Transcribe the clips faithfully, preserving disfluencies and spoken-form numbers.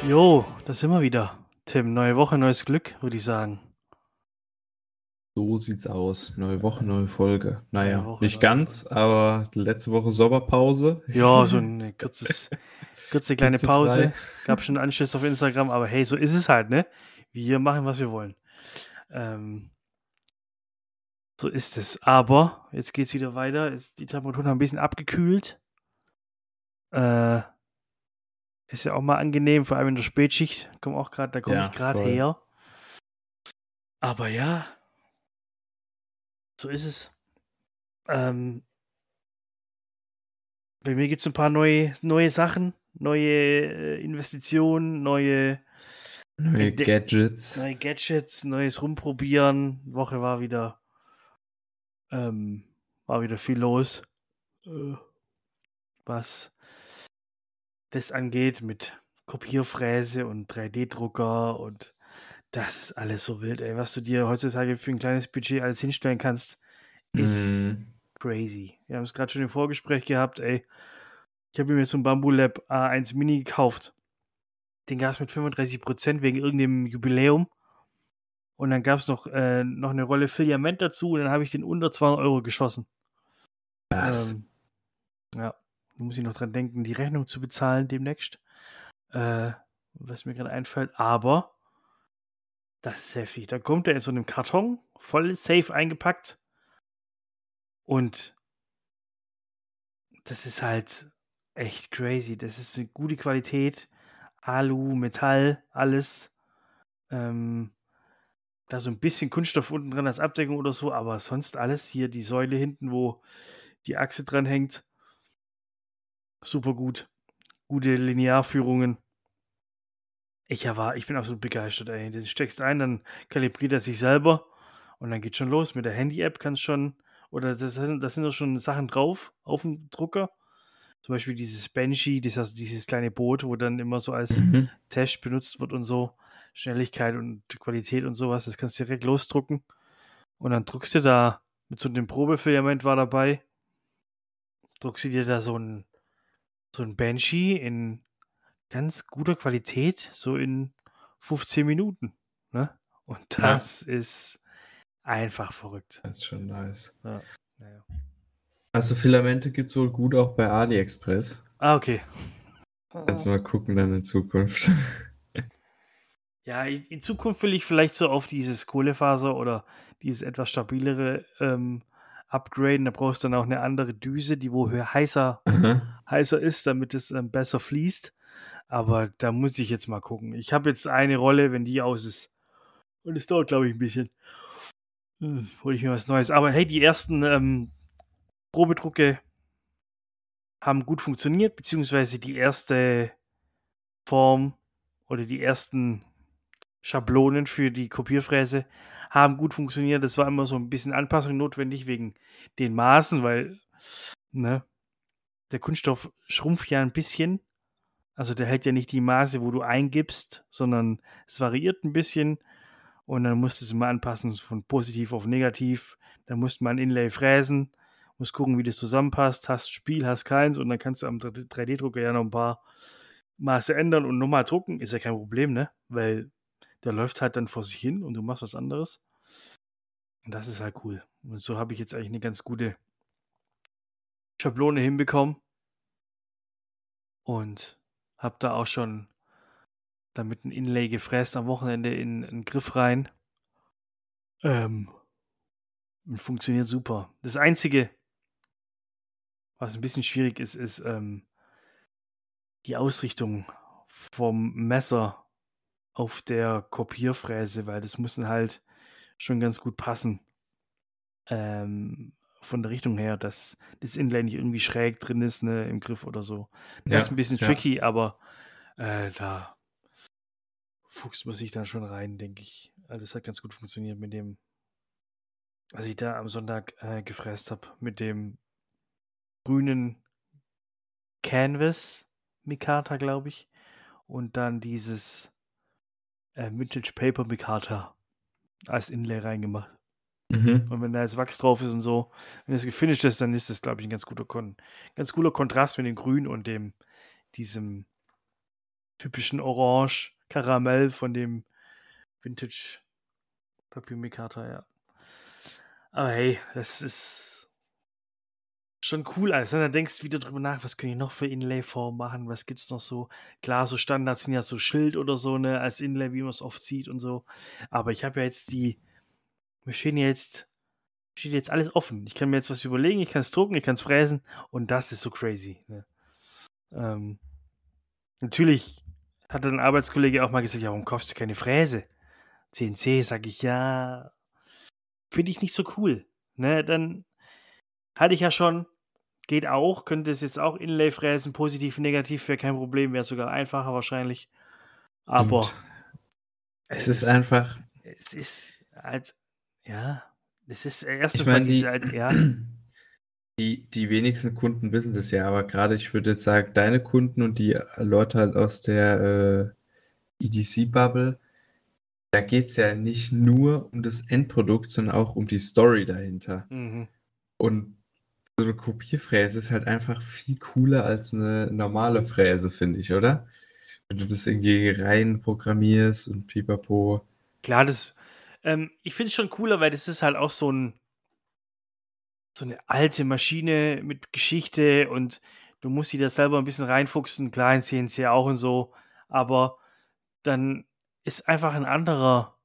Jo, da sind wir wieder. Tim, neue Woche, neues Glück, würde ich sagen. So sieht's aus. Neue Woche, neue Folge. Neue Naja, Woche, nicht neue ganz, Folge. aber letzte Woche Sommerpause. Ja, so eine kurzes, kurze kleine Hitzefrei. Pause. Gab schon Anschluss auf Instagram, aber hey, so ist es halt, ne? Wir machen, was wir wollen. Ähm, so ist es. Aber jetzt geht's wieder weiter. Ist die Temperaturen haben ein bisschen abgekühlt. Äh, ist ja auch mal angenehm, vor allem in der Spätschicht. Komm auch grad, da komme ich Ja, gerade voll. her. Aber ja, so ist es. Ähm, bei mir gibt es ein paar neue, neue Sachen, neue äh, Investitionen, neue, Neue Entde Gadgets. neue Gadgets, neues Rumprobieren. Die Woche war wieder, ähm, war wieder viel los, äh, was das angeht mit Kopierfräse und drei D-Drucker und das ist alles so wild, ey. Was du dir heutzutage für ein kleines Budget alles hinstellen kannst, ist Mhm. crazy. Wir haben es gerade schon im Vorgespräch gehabt, ey. Ich habe mir so ein Bambu-Lab A eins Mini gekauft. Den gab es mit fünfunddreißig Prozent wegen irgendeinem Jubiläum. Und dann gab es noch, äh, noch eine Rolle Filament dazu und dann habe ich den unter zweihundert Euro geschossen. Was? Ähm, ja, da muss ich noch dran denken, die Rechnung zu bezahlen demnächst. Äh, was mir gerade einfällt. Aber das ist heftig. Da kommt er in so einem Karton, voll safe eingepackt. Und das ist halt echt crazy. Das ist eine gute Qualität. Alu, Metall, alles. Ähm, da so ein bisschen Kunststoff unten dran als Abdeckung oder so, aber sonst alles. Hier die Säule hinten, wo die Achse dran hängt. Super gut. Gute Linearführungen. Ich war, ich bin absolut begeistert, ey. Du steckst ein, dann kalibriert er sich selber und dann geht schon los. Mit der Handy-App kannst schon, oder das sind, das sind doch schon Sachen drauf auf dem Drucker. Zum Beispiel dieses Banshee, dieses, dieses kleine Boot, wo dann immer so als Mhm. Test benutzt wird und so. Schnelligkeit und Qualität und sowas. Das kannst du direkt losdrucken. Und dann druckst du da, mit so einem Probefilament war dabei, druckst du dir da so ein, so ein Banshee in ganz guter Qualität, so in fünfzehn Minuten, ne? Und Ja, das ist einfach verrückt. das ist schon nice. Ja, na ja. Also Filamente gibt's wohl gut auch bei AliExpress. Ah, okay. Kannst du mal gucken dann in Zukunft. Ja, i in Zukunft will ich vielleicht so auf dieses Kohlefaser oder dieses etwas stabilere, ähm, upgraden. Da brauchst du dann auch 'ne andere Düse, die wo hö heißer Aha. heißer ist, damit es, ähm, besser fließt. Aber da muss ich jetzt mal gucken. Ich habe jetzt eine Rolle, wenn die aus ist und es dauert, glaube ich, 'n bisschen, hm, hole ich mir was Neues. Aber hey, die ersten, ähm, Probedrucke haben gut funktioniert, beziehungsweise die erste Form oder die ersten Schablonen für die Kopierfräse haben gut funktioniert. Es war immer so ein bisschen Anpassung notwendig wegen den Maßen, weil, ne, der Kunststoff schrumpft ja ein bisschen. Also, der hält ja nicht die Maße, wo du eingibst, sondern es variiert ein bisschen und dann musstest du mal anpassen von positiv auf negativ. Dann musste man Inlay fräsen, musst gucken, wie das zusammenpasst. Hast Spiel, hast keins und dann kannst du am drei D-Drucker ja noch ein paar Maße ändern und nochmal drucken. Ist ja kein Problem, ne? Weil der läuft halt dann vor sich hin und du machst was anderes. Und das ist halt cool. Und so habe ich jetzt eigentlich eine ganz gute Schablone hinbekommen und habe da auch schon damit ein Inlay gefräst am Wochenende in 'n Griff rein. Ähm, und funktioniert super. Das Einzige, was ein bisschen schwierig ist, ist, ähm, die Ausrichtung vom Messer auf der Kopierfräse, weil das muss dann halt schon ganz gut passen, ähm, von der Richtung her, dass das Inlay nicht irgendwie schräg drin ist, ne, im Griff oder so. Das ist ein Ja, bisschen ja. tricky, aber, äh, da fuchst man sich dann schon rein, denke ich. Also, das hat ganz gut funktioniert mit dem, was ich da am Sonntag, äh, gefräst habe, mit dem grünen Canvas Micarta, glaube ich, und dann dieses, äh, Vintage Paper Micarta als Inlay reingemacht. Mhm. Und wenn da jetzt Wachs drauf ist und so, wenn das gefinisht ist, dann ist das, glaube ich, ein ganz guter Kon ganz cooler Kontrast mit dem Grün und dem diesem typischen Orange, Karamell von dem Vintage Parfümikater, ja. Aber hey, das ist schon cool alles. Ne? Da denkst du wieder drüber nach, was können ich noch für Inlay-Formen machen, was gibt's noch so? Klar, so Standards sind ja so Schild oder so, ne, als Inlay, wie man es oft sieht und so. Aber ich habe ja jetzt die, mir stehen ja jetzt, steht jetzt alles offen. Ich kann mir jetzt was überlegen, ich kann es drucken, ich kann es fräsen und das ist so crazy. Ne? Ähm, natürlich hat ein Arbeitskollege auch mal gesagt, ja, warum kaufst du keine Fräse? C N C, sag ich, ja, finde ich nicht so cool. Ne, dann hatte ich ja schon, geht auch, könnte es jetzt auch Inlay fräsen, positiv, negativ, wäre kein Problem, wäre sogar einfacher wahrscheinlich. Stimmt. Aber Es es ist ist, einfach, es ist halt, ja, es ist erstens ich mal meine, diese, die, halt, ja, die, die wenigsten Kunden wissen das ja, aber gerade ich würde jetzt sagen, deine Kunden und die Leute halt aus der äh, E D C-Bubble, da geht es ja nicht nur um das Endprodukt, sondern auch um die Story dahinter. mhm. Und so eine Kopierfräse ist halt einfach viel cooler als eine normale Fräse, finde ich, oder? Wenn du das irgendwie rein programmierst und pipapo. Klar, das, ähm, ich finde es schon cooler, weil das ist halt auch so ein, so eine alte Maschine mit Geschichte und du musst die da selber ein bisschen reinfuchsen, klar in C N C auch und so, aber dann ist einfach ein anderer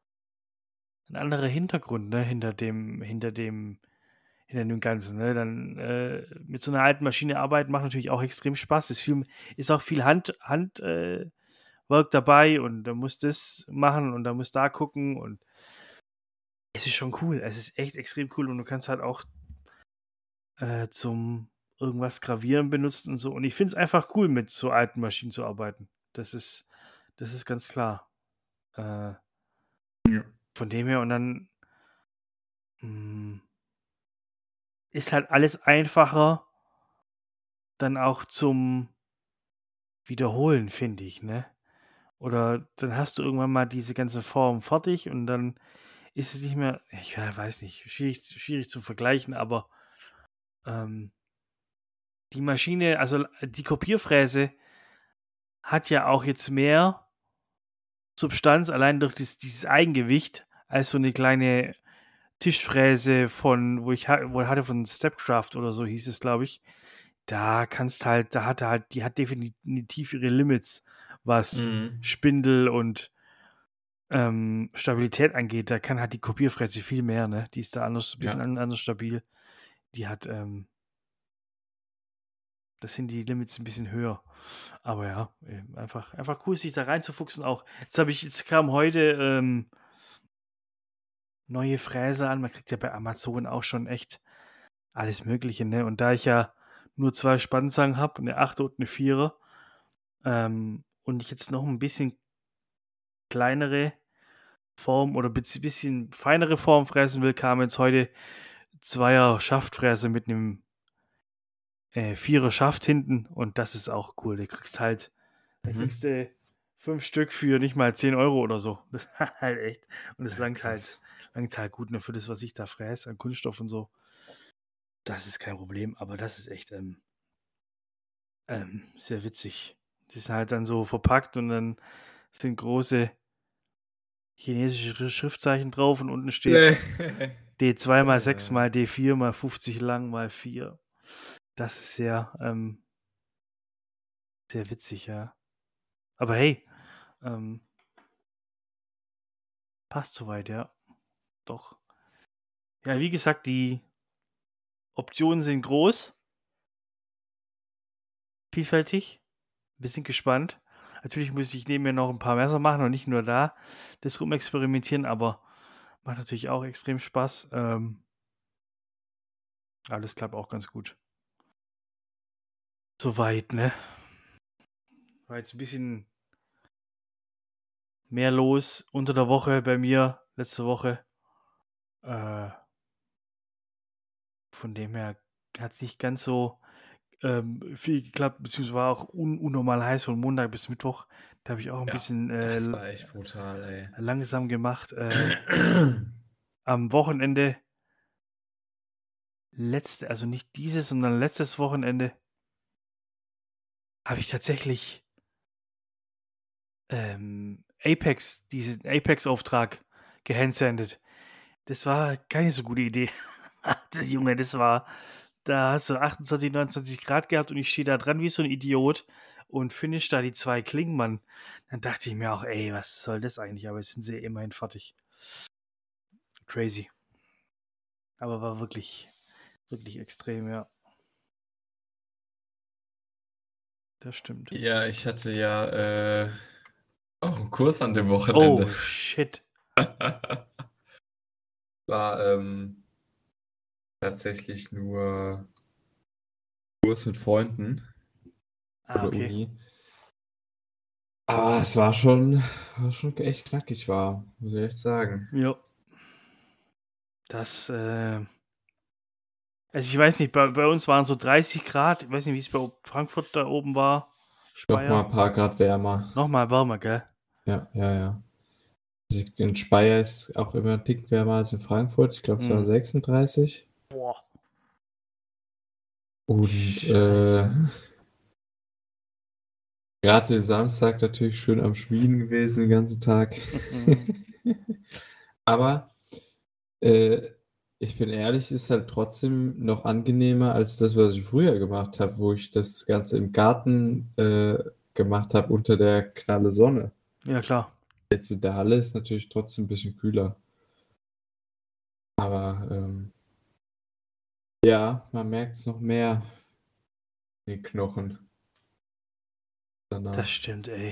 'n anderer Hintergrund, ne, hinter dem hinter dem hinter dem Ganzen, ne? Dann, äh, mit so 'ner alten Maschine arbeiten macht natürlich auch extrem Spaß. Ist viel ist auch viel Hand Hand äh, Werk dabei und da musst das machen und da musst da gucken und es ist schon cool. Es ist echt extrem cool und du kannst halt auch, äh, zum irgendwas gravieren benutzen und so. Und ich finde es einfach cool, mit so alten Maschinen zu arbeiten. Das ist das ist ganz klar. Äh, Ja. von dem her und dann, hm, ist halt alles einfacher dann auch zum Wiederholen, finde ich, ne? Oder dann hast du irgendwann mal diese ganze Form fertig und dann ist es nicht mehr, ich ja, weiß nicht, schwierig schwierig zu vergleichen, aber, ähm, die Maschine, also, die Kopierfräse hat ja auch jetzt mehr Substanz allein durch dies dieses Eigengewicht als so eine kleine Tischfräse von, wo ich ha wo ich hatte von Stepcraft oder so hieß es, glaube ich. Da kannst halt da hat er halt, die hat definitiv ihre Limits, was Mhm. Spindel und, ähm, Stabilität angeht. Da kann halt die Kopierfräse viel mehr, ne? Die ist da anders, bisschen Ja. an anders stabil. Die hat, ähm das sind die Limits ein bisschen höher. Aber ja, ähm, einfach einfach cool, sich da reinzufuchsen auch. Jetzt habe ich jetzt kam heute, ähm, neue Fräse an. Man kriegt ja bei Amazon auch schon echt alles Mögliche, ne? Und da ich ja nur zwei Spannzangen habe, 'ne Achter und 'ne Vierer, ähm, und ich jetzt noch ein bisschen kleinere Form oder bitz bisschen feinere Form fräsen will, kam jetzt heute Zweier Schaftfräse mit 'nem, äh, Vierer Schaft hinten und das ist auch cool. Da kriegst halt da kriegst Mhm. du fünf Stück für nicht mal zehn Euro oder so. Das ist halt echt, und es Ja, langt halt krass. langt halt gut, ne, für das, was ich da fräse an Kunststoff und so. Das ist kein Problem, aber das ist echt, ähm ähm, sehr witzig. Die sind halt dann so verpackt und dann sind große chinesische Schri Schriftzeichen drauf und unten steht D zwei mal sechs Äh, mal D vier mal fünfzig lang mal vier. Das ist sehr, ähm sehr witzig, ja. Aber hey, ähm, passt soweit, ja, doch. Ja, wie gesagt, die Optionen sind groß, vielfältig. Wir sind gespannt. Natürlich muss ich neben mir noch ein paar Messer machen und nicht nur da das Rumexperimentieren, aber macht natürlich auch extrem Spaß. Ähm, alles klappt auch ganz gut. Soweit, ne? War jetzt 'n bisschen mehr los unter der Woche bei mir letzte Woche. Äh, von dem her hat's nicht ganz so, ähm, viel geklappt, beziehungsweise war auch un unnormal heiß von Montag bis Mittwoch. Da habe ich auch 'n ja, bisschen, äh, das l war echt brutal, ey. langsam gemacht. Äh, am Wochenende letzte also nicht dieses, sondern letztes Wochenende habe ich tatsächlich ähm, Apex, diesen Apex-Auftrag gehandsandet. Das war keine so gute Idee. Das, Junge, das war, da hast du achtundzwanzig, neunundzwanzig Grad gehabt und ich stehe da dran wie so ein Idiot und finish da die zwei Klingen, Mann. Dann dachte ich mir auch, ey, was soll das eigentlich? Aber jetzt sind sie immerhin fertig. Crazy. Aber war wirklich, wirklich extrem, ja. Das stimmt. Ja, ich hatte ja äh, auch einen Kurs an dem Wochenende. Oh, shit. War ähm, tatsächlich nur Kurs mit Freunden Ah, von der okay. Uni. Aber es war schon, war schon echt knackig, war, muss ich echt sagen. Ja. Das, äh, also ich weiß nicht, bei, bei uns waren so dreißig Grad. Ich weiß nicht, wie es bei Frankfurt da oben war. Noch mal Speyer. ein paar Grad wärmer. Nochmal wärmer, gell? Ja, ja, ja. Also in Speyer ist auch immer ein Tick wärmer als in Frankfurt. Ich glaube, es war Hm. sechsunddreißig. Boah. Und äh, Scheiße. gerade den Samstag natürlich schön am Schmieden gewesen den ganzen Tag. Aber äh, ich bin ehrlich, es ist halt trotzdem noch angenehmer als das, was ich früher gemacht habe, wo ich das Ganze im Garten äh, gemacht habe unter der knalle Sonne. Ja, klar. Jetzt in der Halle ist natürlich trotzdem ein bisschen kühler. Aber ähm, ja, man merkt es noch mehr in den Knochen danach. Das stimmt, ey.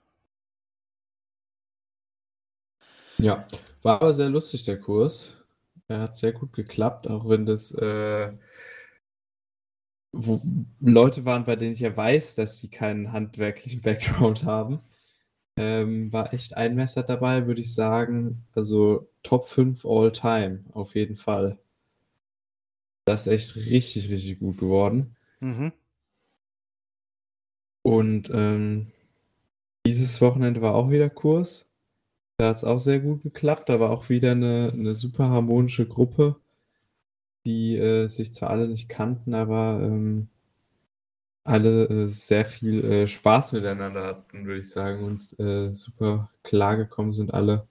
Ja, war aber sehr lustig, der Kurs. Er hat sehr gut geklappt, auch wenn das äh, wo Leute waren, bei denen ich ja weiß, dass sie keinen handwerklichen Background haben. Ähm, war echt ein Messer dabei, würde ich sagen. Also Top fünf all time, auf jeden Fall. Das ist echt richtig, richtig gut geworden. Mhm. Und ähm, dieses Wochenende war auch wieder Kurs. Da hat es auch sehr gut geklappt. Da war auch wieder eine, eine super harmonische Gruppe, die äh, sich zwar alle nicht kannten, aber ähm, alle äh, sehr viel äh, Spaß miteinander hatten, würde ich sagen, und äh, super klar gekommen sind alle.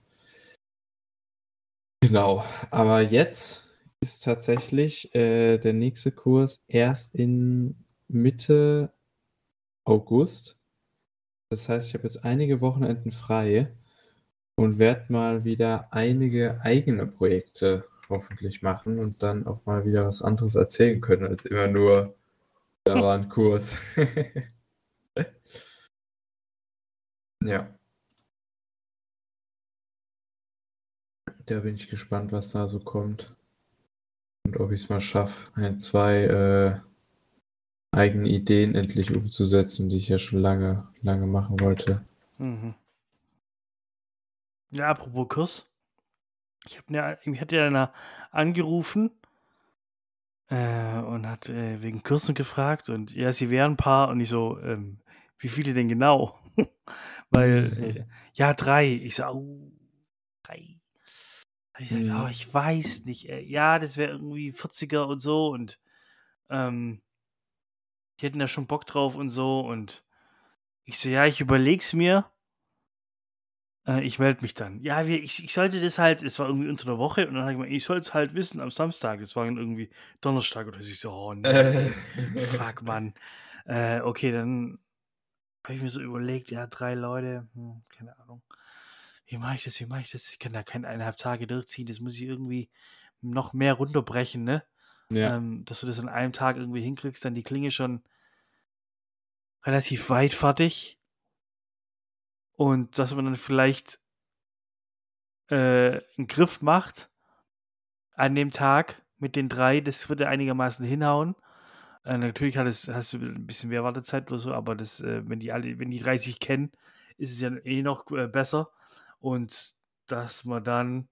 Genau, aber jetzt ist tatsächlich äh, der nächste Kurs erst in Mitte August. Das heißt, ich habe jetzt einige Wochenenden frei und werde mal wieder einige eigene Projekte hoffentlich machen und dann auch mal wieder was anderes erzählen können, als immer nur, da war ein Kurs. Ja. Da bin ich gespannt, was da so kommt. Und ob ich es mal schaffe, ein, zwei äh, eigene Ideen endlich umzusetzen, die ich ja schon lange, lange machen wollte. Mhm. Ja, apropos Kurs. Ich, hab ne, ich hatte ja einer angerufen äh, und hat äh, wegen Kursen gefragt und ja, sie wären ein paar und ich so, ähm, wie viele denn genau? Weil, äh, ja, drei. Ich so, au, drei. Habe ich gesagt, Mhm. oh, ich weiß nicht. Äh, ja, das wäre irgendwie vierziger und so und ähm, die hätten da schon Bock drauf und so und ich so, ja, ich überleg's mir. Äh, ich melde mich dann. Ja, wir, ich, ich sollte das halt, es war irgendwie unter der Woche und dann habe ich gemeint, ich soll es halt wissen am Samstag. Das war dann irgendwie Donnerstag oder so. Ich so, oh nee, fuck, Mann. Äh, okay, dann habe ich mir so überlegt, ja, drei Leute, hm, keine Ahnung. Wie mache ich das, wie mache ich das? Ich kann da keine eineinhalb Tage durchziehen, das muss ich irgendwie noch mehr runterbrechen, ne? Ja. Ähm, dass du das an einem Tag irgendwie hinkriegst, dann die Klinge schon relativ weit fertig und dass man dann vielleicht äh, einen Griff macht an dem Tag mit den drei, das würde einigermaßen hinhauen. Äh, natürlich hat es, hast du ein bisschen mehr Wartezeit oder so, aber das, äh, wenn die alle, wenn die drei sich kennen, ist es ja eh noch äh, besser. Und dass man dann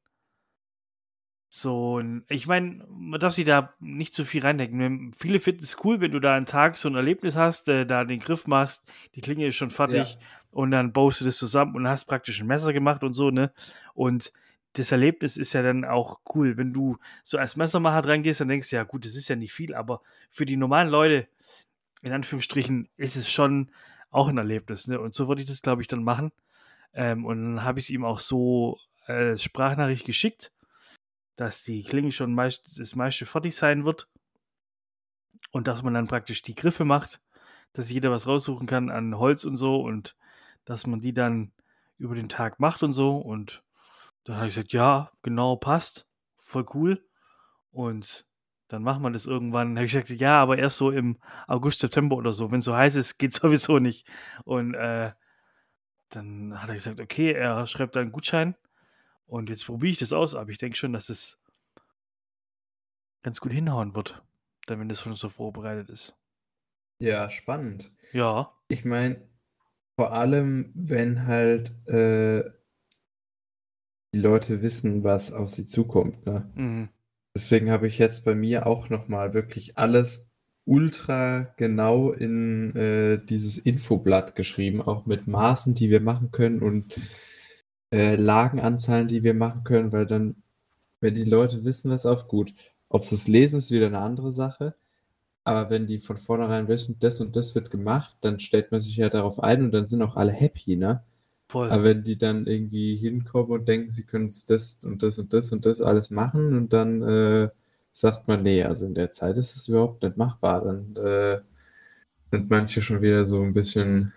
so ein, ich meine, man darf sich da nicht zu viel reindenken. Wenn- Viele finden es cool, wenn du da einen Tag so ein Erlebnis hast, äh, da den Griff machst, die Klinge ist schon fertig Ja. und dann baust du das zusammen und hast praktisch ein Messer gemacht und so, ne? Und das Erlebnis ist ja dann auch cool. Wenn du so als Messermacher dran gehst, dann denkst du, ja gut, das ist ja nicht viel, aber für die normalen Leute, in Anführungsstrichen, ist es schon auch ein Erlebnis, ne? Und so würde ich das, glaube ich, dann machen. Ähm, und dann habe ich es ihm auch so äh, Sprachnachricht geschickt, dass die Klinge schon meist, das meiste fertig sein wird und dass man dann praktisch die Griffe macht, dass jeder was raussuchen kann an Holz und so und dass man die dann über den Tag macht und so. Und dann habe ich gesagt, ja, genau, passt, voll cool. Und dann macht man das irgendwann. Habe ich gesagt, ja, aber erst so im August, September oder so. Wenn es so heiß ist, geht sowieso nicht. Und äh, dann hat er gesagt, okay, er schreibt da einen Gutschein. Und jetzt probiere ich das aus, aber ich denke schon, dass es ganz gut hinhauen wird, dann wenn das schon so vorbereitet ist. Ja, spannend. Ja. Ich meine, vor allem, wenn halt äh, die Leute wissen, was auf sie zukommt, ne? Mhm. Deswegen habe ich jetzt bei mir auch nochmal wirklich alles ultra genau in äh, dieses Infoblatt geschrieben, auch mit Maßen, die wir machen können und äh, Lagenanzahlen, die wir machen können, weil dann, wenn die Leute wissen, was auf gut. Ob sie es lesen, ist wieder eine andere Sache. Aber wenn die von vornherein wissen, das und das wird gemacht, dann stellt man sich ja darauf ein und dann sind auch alle happy, ne? Voll. Aber wenn die dann irgendwie hinkommen und denken, sie können es das und das und das und das alles machen und dann äh, sagt man, nee, also in der Zeit ist es überhaupt nicht machbar, dann äh, sind manche schon wieder so ein bisschen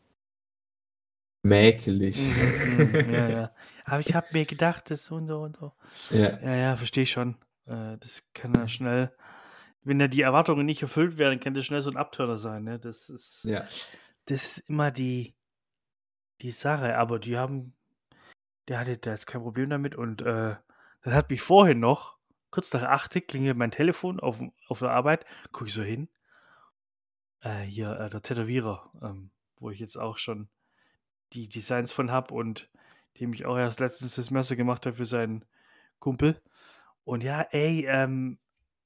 mäkelig. Mhm, mhm, ja, ja. Aber ich habe mir gedacht, das so und so und so. Ja, Ja, ja, verstehe ich schon. Äh, das kann ja schnell, wenn ja die Erwartungen nicht erfüllt werden, kann das schnell so ein Abturner sein, ne? Das ist, ja. das ist immer die, die Sache. Aber die haben, der hatte da jetzt kein Problem damit. Und äh, dann hat mich vorhin noch, kurz nach acht, klingelt mein Telefon auf, auf der Arbeit, gucke ich so hin. Äh, hier, äh, der Tätowierer, ähm, wo ich jetzt auch schon die Designs von habe und dem ich auch erst letztens das Messer gemacht habe für seinen Kumpel. Und ja, ey, ähm,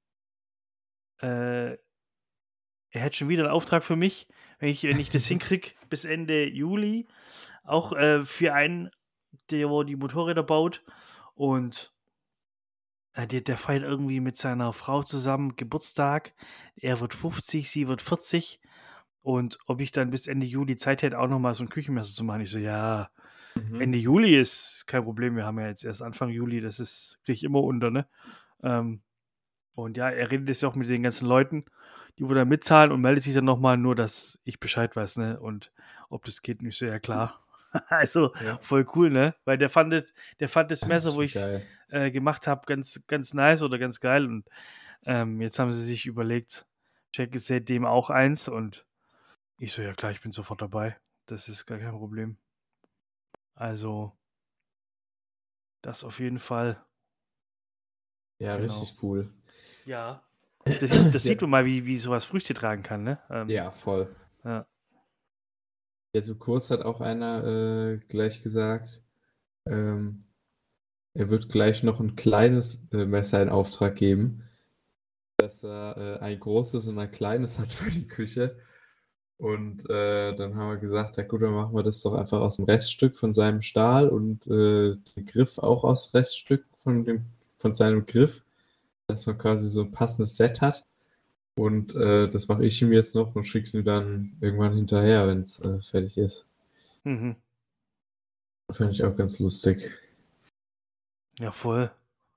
äh, er hat schon wieder einen Auftrag für mich, wenn ich, wenn ich das hinkriege, bis Ende Juli. Auch äh, für einen, der wo die Motorräder baut. Und äh, der, der feiert irgendwie mit seiner Frau zusammen Geburtstag. Er wird fünfzig, sie wird vierzig. Und ob ich dann bis Ende Juli Zeit hätte, auch nochmal so ein Küchenmesser zu machen. Ich so, ja, Mhm. Ende Juli ist kein Problem. Wir haben ja jetzt erst Anfang Juli, das ist, kriege ich immer unter, ne? Ähm, und ja, er redet jetzt ja auch mit den ganzen Leuten, die wo da mitzahlen und meldet sich dann nochmal nur, dass ich Bescheid weiß, ne? Und ob das geht, nicht so, ja klar. Also Ja, voll cool, ne? Weil der fand das, der fand das das Messer, ist wo schon ich geil. äh, gemacht habe, ganz, ganz nice oder ganz geil. Und ähm, jetzt haben sie sich überlegt, Jack ist seitdem auch eins und ich so, ja klar, ich bin sofort dabei. Das ist gar kein Problem. Also, das auf jeden Fall. Ja, Genau. richtig cool. Ja. Das sieht, das Ja, sieht man mal, wie, wie sowas Früchte tragen kann, ne? Ähm, ja, voll. ja. Jetzt im Kurs hat auch einer äh, gleich gesagt, ähm, er wird gleich noch ein kleines äh, Messer in Auftrag geben, dass er äh, ein großes und ein kleines hat für die Küche. Und äh, dann haben wir gesagt, ja gut, dann machen wir das doch einfach aus dem Reststück von seinem Stahl und äh, den Griff auch aus Reststück von dem, von seinem Griff, dass man quasi so ein passendes Set hat. Und äh, das mache ich ihm jetzt noch und schicke es ihm dann irgendwann hinterher, wenn es äh, fertig ist. Mhm. Fand ich auch ganz lustig. Ja, voll.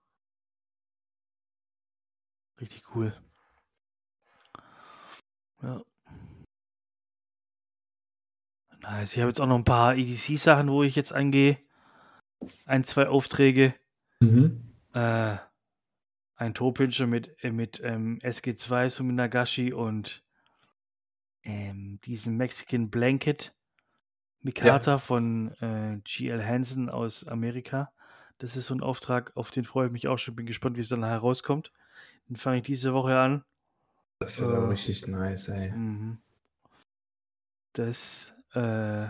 Richtig cool. Ja. Nice. Ich habe jetzt auch noch ein paar E D C-Sachen, wo ich jetzt angehe. Ein, zwei Aufträge. Mhm. Äh, ein Topinscher mit, äh, mit ähm, S G zwei Suminagashi und ähm, diesem Mexican Blanket Ja, Mikata von äh, G L Hansen aus Amerika. Das ist so ein Auftrag, auf den freue ich mich auch schon. Bin gespannt, wie es dann herauskommt. Den fange ich diese Woche an. das wird auch Äh, richtig nice, ey. mhm. Das äh,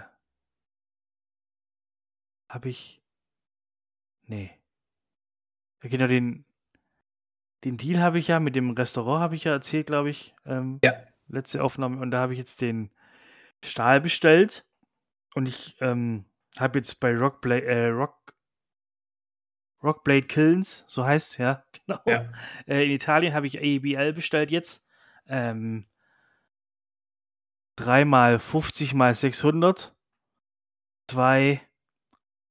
habe ich. Nee. Ja, genau, den, den Deal habe ich ja mit dem Restaurant, habe ich ja erzählt, glaube ich. Ähm, Ja, letzte Aufnahme. Und da habe ich jetzt den Stahl bestellt. Und ich ähm, habe jetzt bei Rockblade, äh, Rock, Rockblade Kilns, so heißt ja, genau. ja. Äh, in Italien habe ich A E B L bestellt jetzt. Ähm, drei mal fünfzig mal sechshundert. Zwei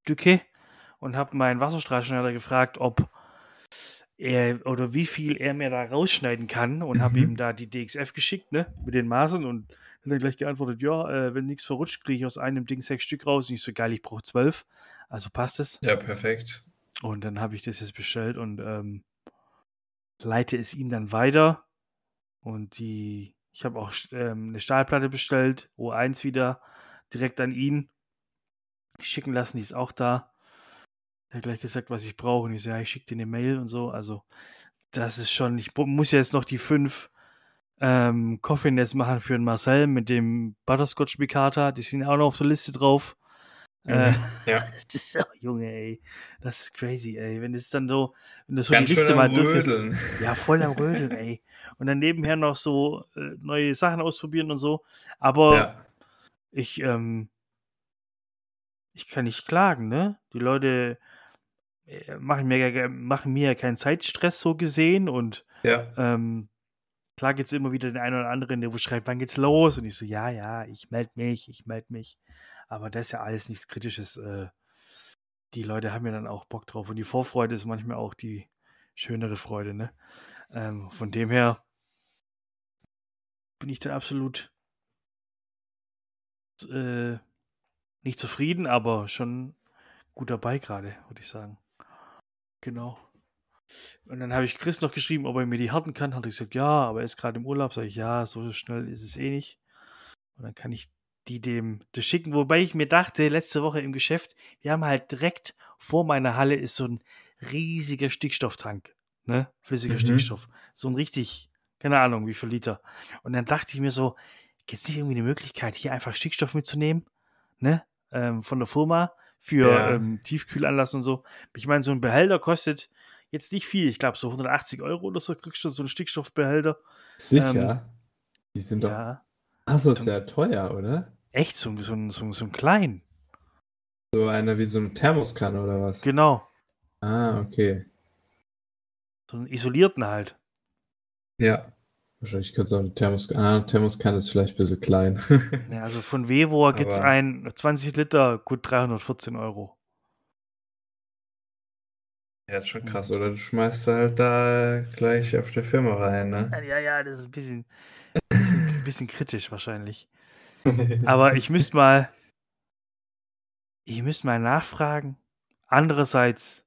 Stücke und habe meinen Wasserstrahlschneider gefragt, ob er oder wie viel er mir da rausschneiden kann und habe Mhm. ihm da die D X F geschickt, ne, mit den Maßen und hat dann gleich geantwortet, ja, äh, wenn nichts verrutscht, kriege ich aus einem Ding sechs Stück raus. Und ich so, geil, ich brauche zwölf. Also passt es. Ja, perfekt. Und dann habe ich das jetzt bestellt und ähm, leite es ihm dann weiter. Und die, ich habe auch ähm, eine Stahlplatte bestellt, O eins wieder, direkt an ihn schicken lassen, die ist auch da. Er hat gleich gesagt, was ich brauche. Und ich so, ja, ich schicke dir eine Mail und so. Also, das ist schon, ich bu- muss jetzt noch die fünf ähm, Coffee Nest machen für den Marcel mit dem Butterscotch Mikata. Die sind auch noch auf der Liste drauf. Äh, Mhm. Ja. das ist auch, Junge, ey. Das ist crazy, ey. Wenn das dann so, wenn das so Ganz die schön Liste am mal durch ist. Rödeln. Ja, voll am Rödeln, ey. Und dann nebenher noch so äh, neue Sachen ausprobieren und so. Aber Ja. ich, ähm, ich kann nicht klagen, ne? Die Leute äh, machen mir, ja- machen mir ja keinen Zeitstress so gesehen und Ja. ähm, klar gibt es immer wieder den einen oder anderen, der wo schreibt, wann geht's los? Und ich so, ja, ja, ich melde mich, ich melde mich. Aber das ist ja alles nichts Kritisches. Äh, die Leute haben ja dann auch Bock drauf. Und die Vorfreude ist manchmal auch die schönere Freude, ne? Ähm, von dem her bin ich da absolut äh, nicht zufrieden, aber schon gut dabei gerade, würde ich sagen. Genau. Und dann habe ich Chris noch geschrieben, ob er mir die härten kann. Hat er gesagt, ja, aber er ist gerade im Urlaub. Sag ich, ja, so schnell ist es eh nicht. Und dann kann ich die dem das schicken. Wobei ich mir dachte, letzte Woche im Geschäft, wir haben halt direkt vor meiner Halle ist so ein riesiger Stickstofftank, ne? Flüssiger Mhm. Stickstoff. So ein richtig, keine Ahnung, wie viel Liter. Und dann dachte ich mir so, gibt es nicht irgendwie eine Möglichkeit, hier einfach Stickstoff mitzunehmen, ne? Ähm, von der Firma für Ja. ähm, Tiefkühlanlass und so. Ich meine, so ein Behälter kostet jetzt nicht viel. Ich glaube, so hundertachtzig Euro oder so kriegst du so einen Stickstoffbehälter. Sicher. Ähm, Die sind doch ja, asozial teuer, oder? echt so, so, so, so, so ein klein. So einer wie so eine Thermoskanne oder was? Genau. Ah, okay. So einen isolierten halt. Ja. Wahrscheinlich kannst du auch eine Thermoskanne. Ah, eine Thermoskanne ist vielleicht ein bisschen klein. Ja, also von Vevoa gibt es Aber ein zwanzig Liter, gut dreihundertvierzehn Euro. ja, ist schon krass, Hm. oder? Du schmeißt da halt da gleich auf der Firma rein, ne? Ja, ja, das ist ein bisschen, bisschen, bisschen kritisch wahrscheinlich. Aber ich müsste mal, ich müsste mal nachfragen. Andererseits,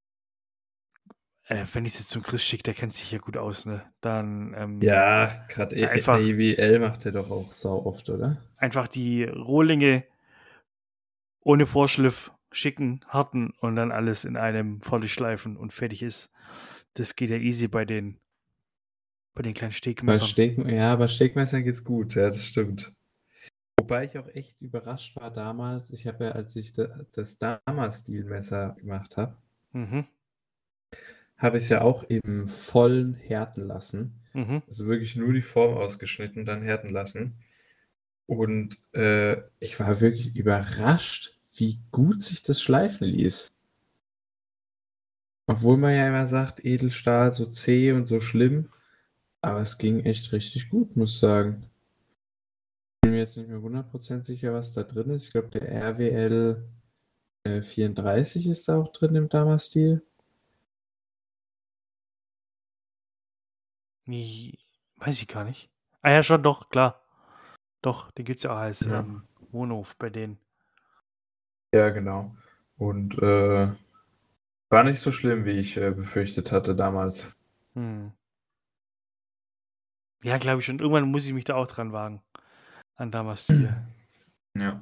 äh, wenn ich es jetzt zum Chris schicke, der kennt sich ja gut aus, ne? Dann ähm, Ja, gerade einfach, A W L macht der doch auch sau oft, oder? einfach die Rohlinge ohne Vorschliff schicken, harten und dann alles in einem Fertigschleifen und fertig ist. Das geht ja easy bei den, bei den kleinen Bei Steakmessern. Steak, ja, bei Steakmessern geht's gut, ja, das stimmt. Wobei ich auch echt überrascht war damals, ich habe ja, als ich da, das Dama-Stilmesser gemacht habe, Mhm. habe ich es ja auch im vollen härten lassen. Mhm. Also wirklich nur die Form ausgeschnitten, dann härten lassen. Und äh, ich war wirklich überrascht, wie gut sich das schleifen ließ. Obwohl man ja immer sagt, Edelstahl so zäh und so schlimm. Aber es ging echt richtig gut, muss ich sagen. Ich bin mir jetzt nicht mehr hundert Prozent sicher, was da drin ist. Ich glaube, der R W L äh, vierunddreißig ist da auch drin im Damastil. Wie, weiß ich gar nicht. Ah ja, schon, doch, klar. Doch, den gibt es ja auch als Ja, ähm, Mono bei denen. ja genau. Und äh, war nicht so schlimm, wie ich äh, befürchtet hatte damals. Hm. Ja, glaube ich schon. Irgendwann muss ich mich da auch dran wagen. An Damastil. Ja.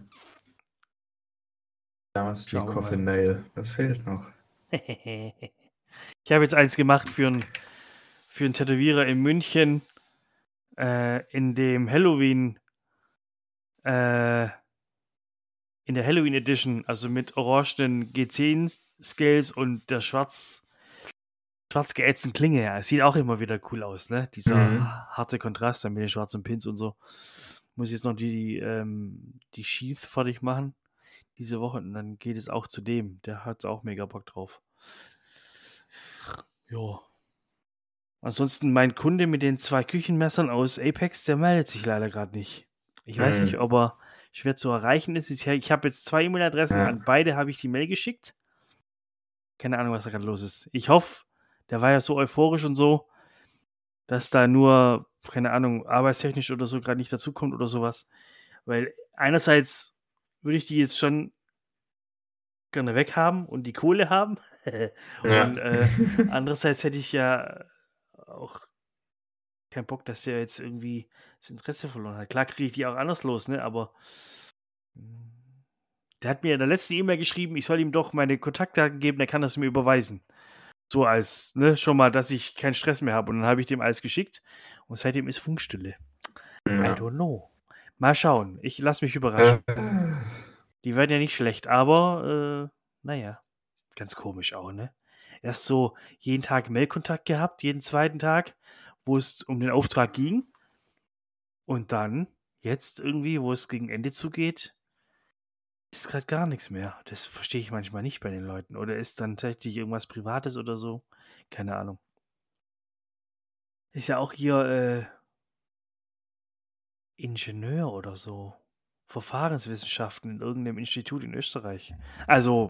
Damastil Schauen wir Coffin mal. Nail. Das fehlt noch. Ich habe jetzt eins gemacht für einen für einen Tätowierer in München, äh, in dem Halloween, äh, in der Halloween Edition, also mit orangenen G zehn Scales und der schwarz, schwarz geätzten Klinge. Ja, es sieht auch immer wieder cool aus, ne? Dieser Mhm. harte Kontrast dann mit den schwarzen Pins und so. Muss ich jetzt noch die, ähm, die Sheath fertig machen diese Woche und dann geht es auch zu dem. Der hat auch mega Bock drauf. Jo. Ansonsten mein Kunde mit den zwei Küchenmessern aus Apex, der meldet sich leider gerade nicht. Ich weiß nicht, Mhm. ob er schwer zu erreichen ist. Ich, ich habe jetzt zwei E-Mail-Adressen, Ja. an beide habe ich die Mail geschickt. Keine Ahnung, was da gerade los ist. Ich hoffe, der war ja so euphorisch und so, dass da nur, keine Ahnung, arbeitstechnisch oder so gerade nicht dazukommt oder sowas. Weil einerseits würde ich die jetzt schon gerne weghaben und die Kohle haben. Ja. Und äh, andererseits hätte ich ja auch keinen Bock, dass der jetzt irgendwie das Interesse verloren hat. Klar kriege ich die auch anders los, ne? Aber mm, der hat mir in der letzten E-Mail geschrieben, ich soll ihm doch meine Kontaktdaten geben, der kann das mir überweisen. So als, ne, schon mal, dass ich keinen Stress mehr habe. Und dann habe ich dem alles geschickt und seitdem ist Funkstille. I Ja. don't know. Mal schauen. Ich lasse mich überraschen. Äh, Die werden ja nicht schlecht, aber äh, naja, ganz komisch auch, ne? Erst so jeden Tag Mailkontakt gehabt, jeden zweiten Tag, wo es um den Auftrag ging. Und dann, jetzt irgendwie, wo es gegen Ende zugeht, ist gerade gar nichts mehr. Das verstehe ich manchmal nicht bei den Leuten. Oder ist dann tatsächlich irgendwas Privates oder so? Keine Ahnung. Ist ja auch hier äh, Ingenieur oder so. Verfahrenswissenschaften in irgendeinem Institut in Österreich. Also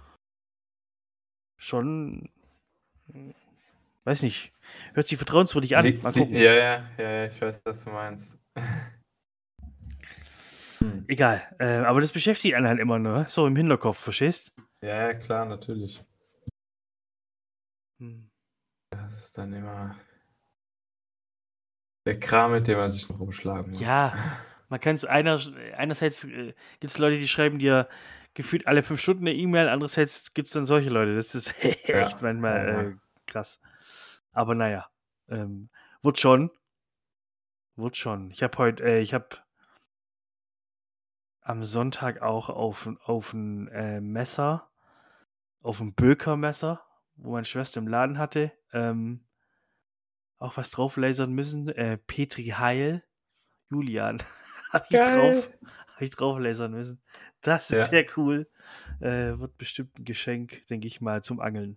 schon, hm, weiß nicht, hört sich vertrauenswürdig an. li- Mal li- gucken. ja, ja, ja, ja, ich weiß, was du meinst. Hm. Egal. Äh, aber das beschäftigt einen halt immer, ne? So im Hinterkopf, verstehst? Ja, ja, klar, natürlich. Hm. Das ist dann immer der Kram, mit dem man sich noch rumschlagen muss. Ja, man kann es einer, einerseits äh, gibt es Leute, die schreiben dir gefühlt alle fünf Stunden eine E-Mail, andererseits gibt es dann solche Leute. Das ist echt Ja, manchmal ja, ja. äh, krass. Aber naja, ähm, wird schon. Wird schon. Ich habe heute, äh, ich habe am Sonntag auch auf, auf ein äh, Messer, auf ein Böker-Messer, wo meine Schwester im Laden hatte, ähm, auch was drauf lasern müssen. Äh, Petri Heil, Julian, habe ich drauf, Geil. habe ich drauf lasern müssen. Das ist Ja. sehr cool. Äh, wird bestimmt ein Geschenk, denke ich mal, zum Angeln.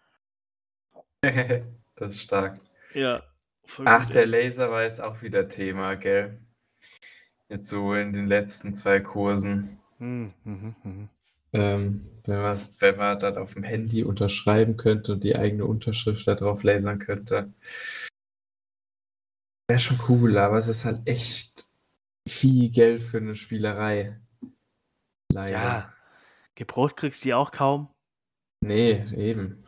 Das ist stark. Ja, voll Ach, gut, der ey. Laser war jetzt auch wieder Thema, gell? Jetzt so in den letzten zwei Kursen. Hm, mhm, mhm. Ähm, wenn man's, wenn man dann auf dem Handy unterschreiben könnte und die eigene Unterschrift da drauf lasern könnte. Wäre schon cool, aber es ist halt echt viel Geld für eine Spielerei. Leider. Ja, gebraucht kriegst du die auch kaum. Nee, eben.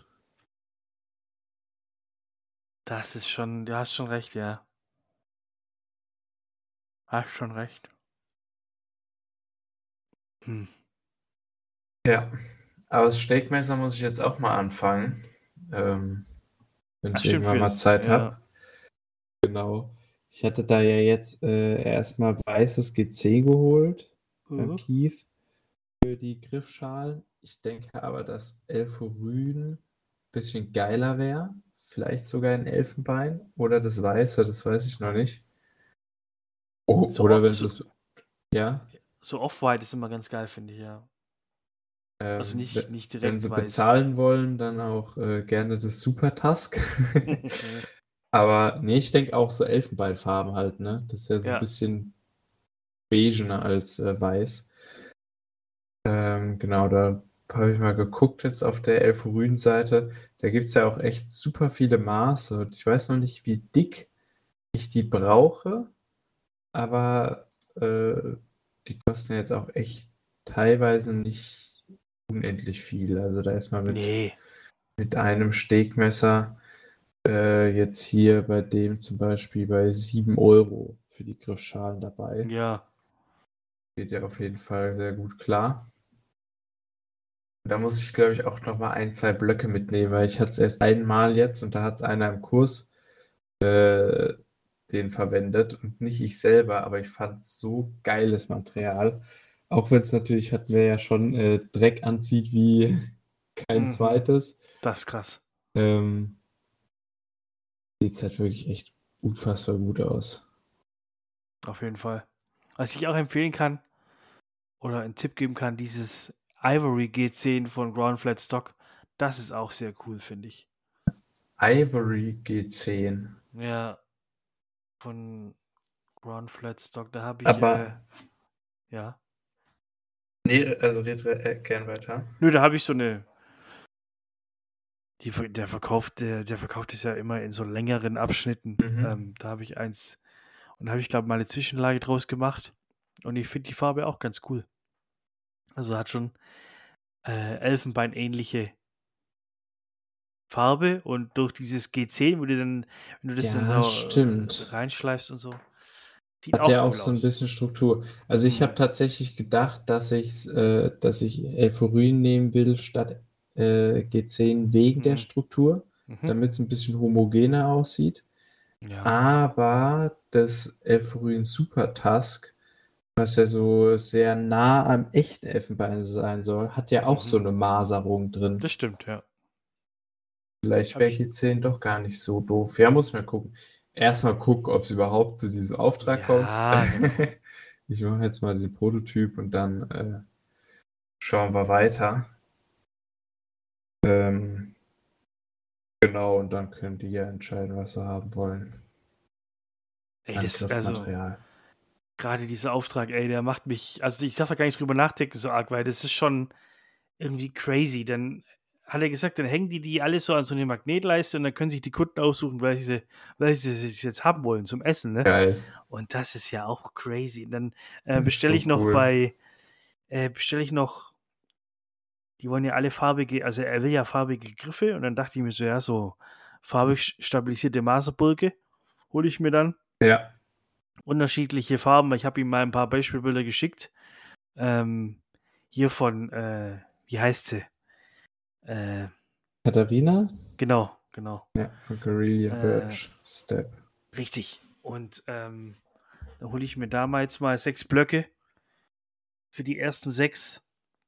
Das ist schon, du hast schon recht, ja. Hast schon recht. Hm. Ja. Aber das Steakmesser muss ich jetzt auch mal anfangen. Ähm, wenn Ach, ich stimmt, irgendwann für mal das, Zeit ja. habe. Genau. Ich hatte da ja jetzt äh, erstmal weißes G C geholt beim Mhm. Kief für die Griffschalen. Ich denke aber, dass Elforyn ein bisschen geiler wäre. Vielleicht sogar ein Elfenbein oder das Weiße, das weiß ich noch nicht. Oh, So, oder wenn es so, ist. Ja. so Off-White ist immer ganz geil, finde ich, ja. Also Ähm, nicht, we- nicht wenn direkt sie weiß. bezahlen wollen, dann auch äh, gerne das Super Tusk. Aber nee, ich denke auch so Elfenbeinfarben halt, ne? Das ist ja so ein Ja. bisschen beigener als äh, weiß. Ähm, genau, da habe ich mal geguckt jetzt auf der Elforyn-Seite. Da gibt es ja auch echt super viele Maße. Und ich weiß noch nicht, wie dick ich die brauche, aber äh, die kosten jetzt auch echt teilweise nicht unendlich viel. Also da ist man mit, Nee. mit einem Steakmesser äh, jetzt hier bei dem zum Beispiel bei sieben Euro für die Griffschalen dabei. Ja. Geht ja auf jeden Fall sehr gut klar. Da muss ich, glaube ich, auch noch mal ein, zwei Blöcke mitnehmen, weil ich hatte es erst einmal jetzt und da hat es einer im Kurs äh, den verwendet und nicht ich selber, aber ich fand es so geiles Material. Auch wenn es natürlich, hatten wir ja schon, äh, Dreck anzieht wie kein Mhm. zweites. Das ist krass. Ähm, sieht es halt wirklich echt unfassbar gut aus. Auf jeden Fall. Was ich auch empfehlen kann oder einen Tipp geben kann, dieses Ivory G zehn von Ground Flat Stock, das ist auch sehr cool, finde ich. Ivory G zehn. Ja, von Ground Flat Stock, da habe ich, äh, Aber Ja. Nee, also red äh, gern weiter. Nö, da habe ich so eine. Die, ver- der verkauft, der, der verkauft es ja immer in so längeren Abschnitten. Mhm. Ähm, da habe ich eins. Und da habe ich, glaube ich, mal eine Zwischenlage draus gemacht. Und ich finde die Farbe auch ganz cool. Also hat schon äh, Elfenbein-ähnliche Farbe und durch dieses G zehn, wo du dann, wenn du das dann Ja, so äh, stimmt. reinschleifst und so, sieht Hat ja auch auch cool so ein aus. bisschen Struktur. Also ich habe Mhm. tatsächlich gedacht, dass ich, äh, dass ich Euphorin nehmen will statt äh, G zehn wegen der Mhm. Struktur, Mhm. damit es ein bisschen homogener aussieht. Ja. Aber das Euphorin Super Tusk, was ja so sehr nah am echten Elfenbein sein soll, hat ja auch Mhm. so eine Maserung drin. Das stimmt, ja. Vielleicht Hab wäre ich. G zehn doch gar nicht so doof. Ja, muss man gucken. Erstmal gucken, ob es überhaupt zu diesem Auftrag kommt. Ja, genau. Ich mache jetzt mal den Prototyp und dann äh, schauen wir weiter. Ähm, genau, und dann können die ja entscheiden, was sie haben wollen. Ey, An das, also, Griffmaterial. gerade dieser Auftrag, ey, der macht mich, also ich darf da gar nicht drüber nachdenken so arg, weil das ist schon irgendwie crazy. Dann hat er gesagt, dann hängen die die alle so an so eine Magnetleiste und dann können sich die Kunden aussuchen, welche sie, welche sie sich jetzt haben wollen zum Essen, ne? Geil. Und das ist ja auch crazy. Und dann äh, Das ist bestelle ich so noch cool. bei, äh, bestelle ich noch, die wollen ja alle farbige, also er will ja farbige Griffe und dann dachte ich mir so, ja, so farbig stabilisierte Maserburge hole ich mir dann. Ja. Unterschiedliche Farben, ich habe ihm mal ein paar Beispielbilder geschickt. Ähm, hier von, äh, wie heißt sie? Äh, Katharina? genau, genau. Ja, von Guerrilla Äh, Birch Step. richtig. Und ähm, dann hole ich mir damals mal sechs Blöcke für die ersten sechs.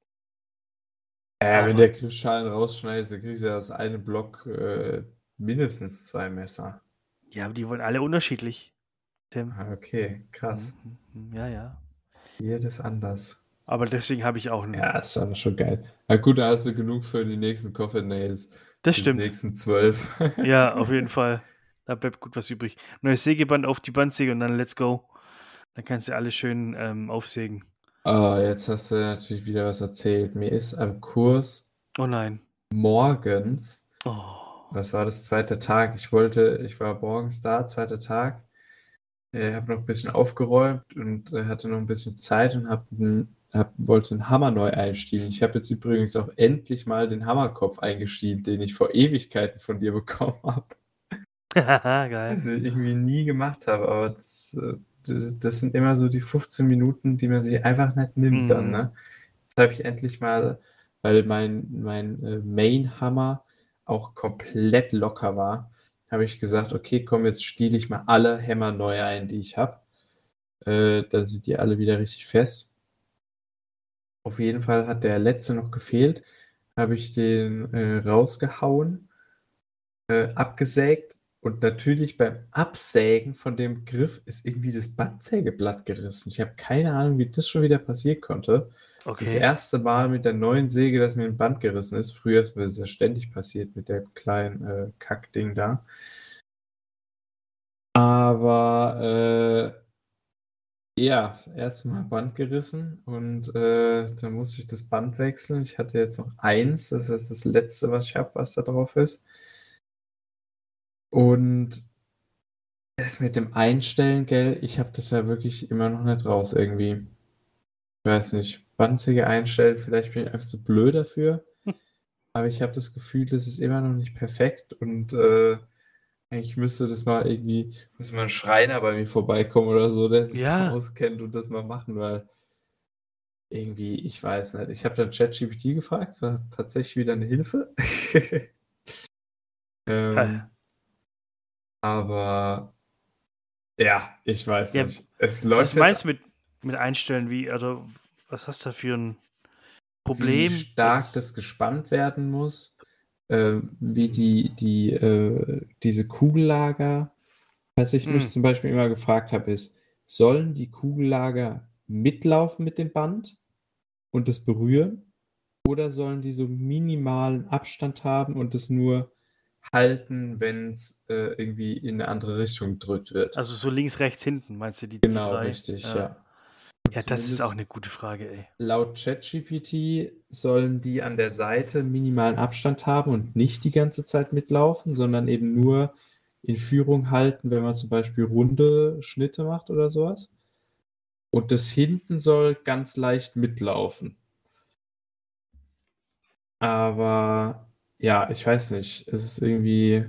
Äh, wenn Aber der Griffschalen rausschneidest, dann kriegst du ja aus einem Block äh, mindestens zwei Messer. ja, aber die wollen alle unterschiedlich, Tim. Ah, okay, krass. Mhm, mhm, ja, ja. Jedes anders. Aber deswegen habe ich auch einen. Ja, ist dann schon geil. Na gut, da hast du genug für die nächsten Coffin Nails. Das Für die stimmt. nächsten zwölf. Ja, auf jeden Fall. Da bleibt gut was übrig. Neues Sägeband auf die Bandsäge und dann let's go. Dann kannst du alles schön ähm, aufsägen. Oh, jetzt hast du natürlich wieder was erzählt. Mir ist am Kurs Oh nein. morgens, Oh. was war das, zweite Tag? Ich wollte, ich war morgens da, zweiter Tag. Ich habe noch ein bisschen aufgeräumt und äh, hatte noch ein bisschen Zeit und hab n- hab, wollte einen Hammer neu einstielen. Ich habe jetzt übrigens auch endlich mal den Hammerkopf eingestielt, den ich vor Ewigkeiten von dir bekommen habe. Geil. Was ich irgendwie nie gemacht habe, aber das, äh, das sind immer so die fünfzehn Minuten, die man sich einfach nicht nimmt dann, Mhm. ne? Jetzt habe ich endlich mal, weil mein, mein äh, Main-Hammer auch komplett locker war, habe ich gesagt, okay, komm, jetzt stiele ich mal alle Hämmer neu ein, die ich habe. Äh, dann sind die alle wieder richtig fest. Auf jeden Fall hat der letzte noch gefehlt. Habe ich den äh, rausgehauen, äh, abgesägt und natürlich beim Absägen von dem Griff ist irgendwie das Bandsägeblatt gerissen. Ich habe keine Ahnung, wie das schon wieder passieren konnte. Das ist das Okay. erste Mal mit der neuen Säge, dass mir ein Band gerissen ist. Früher ist mir das ja ständig passiert mit dem kleinen äh, Kackding da. Aber äh, ja, erstmal Band gerissen und äh, dann musste ich das Band wechseln. Ich hatte jetzt noch eins, das ist das letzte, was ich habe, was da drauf ist. Und das mit dem Einstellen, gell, ich habe das ja wirklich immer noch nicht raus irgendwie. Ich weiß nicht, Bandsäge einstellen, vielleicht bin ich einfach zu blöd dafür, aber ich habe das Gefühl, das ist immer noch nicht perfekt und äh, eigentlich müsste das mal irgendwie, müsste mal ein Schreiner bei mir vorbeikommen oder so, der sich da Ja. auskennt und das mal machen, weil irgendwie, ich weiß nicht. Ich habe dann ChatGPT gefragt, es war tatsächlich wieder eine Hilfe. Geil. ähm, aber ja, ich weiß Ja, nicht. Es was läuft jetzt, meinst du mit, mit Einstellen? Wie, also, was hast du da für ein wie Problem? Was stark ist. das gespannt werden muss, äh, wie die, die, äh, diese Kugellager. Was ich mich Hm. zum Beispiel immer gefragt habe, ist, sollen die Kugellager mitlaufen mit dem Band und das berühren? Oder sollen die so minimalen Abstand haben und es nur halten, wenn es äh, irgendwie in eine andere Richtung gedrückt wird? Also so links, rechts, hinten, meinst du, die, die Genau, drei? richtig, Ja. ja. Ja, das ist auch eine gute Frage, ey. Laut ChatGPT sollen die an der Seite minimalen Abstand haben und nicht die ganze Zeit mitlaufen, sondern eben nur in Führung halten, wenn man zum Beispiel runde Schnitte macht oder sowas. Und das hinten soll ganz leicht mitlaufen. Aber ja, ich weiß nicht. Es ist irgendwie.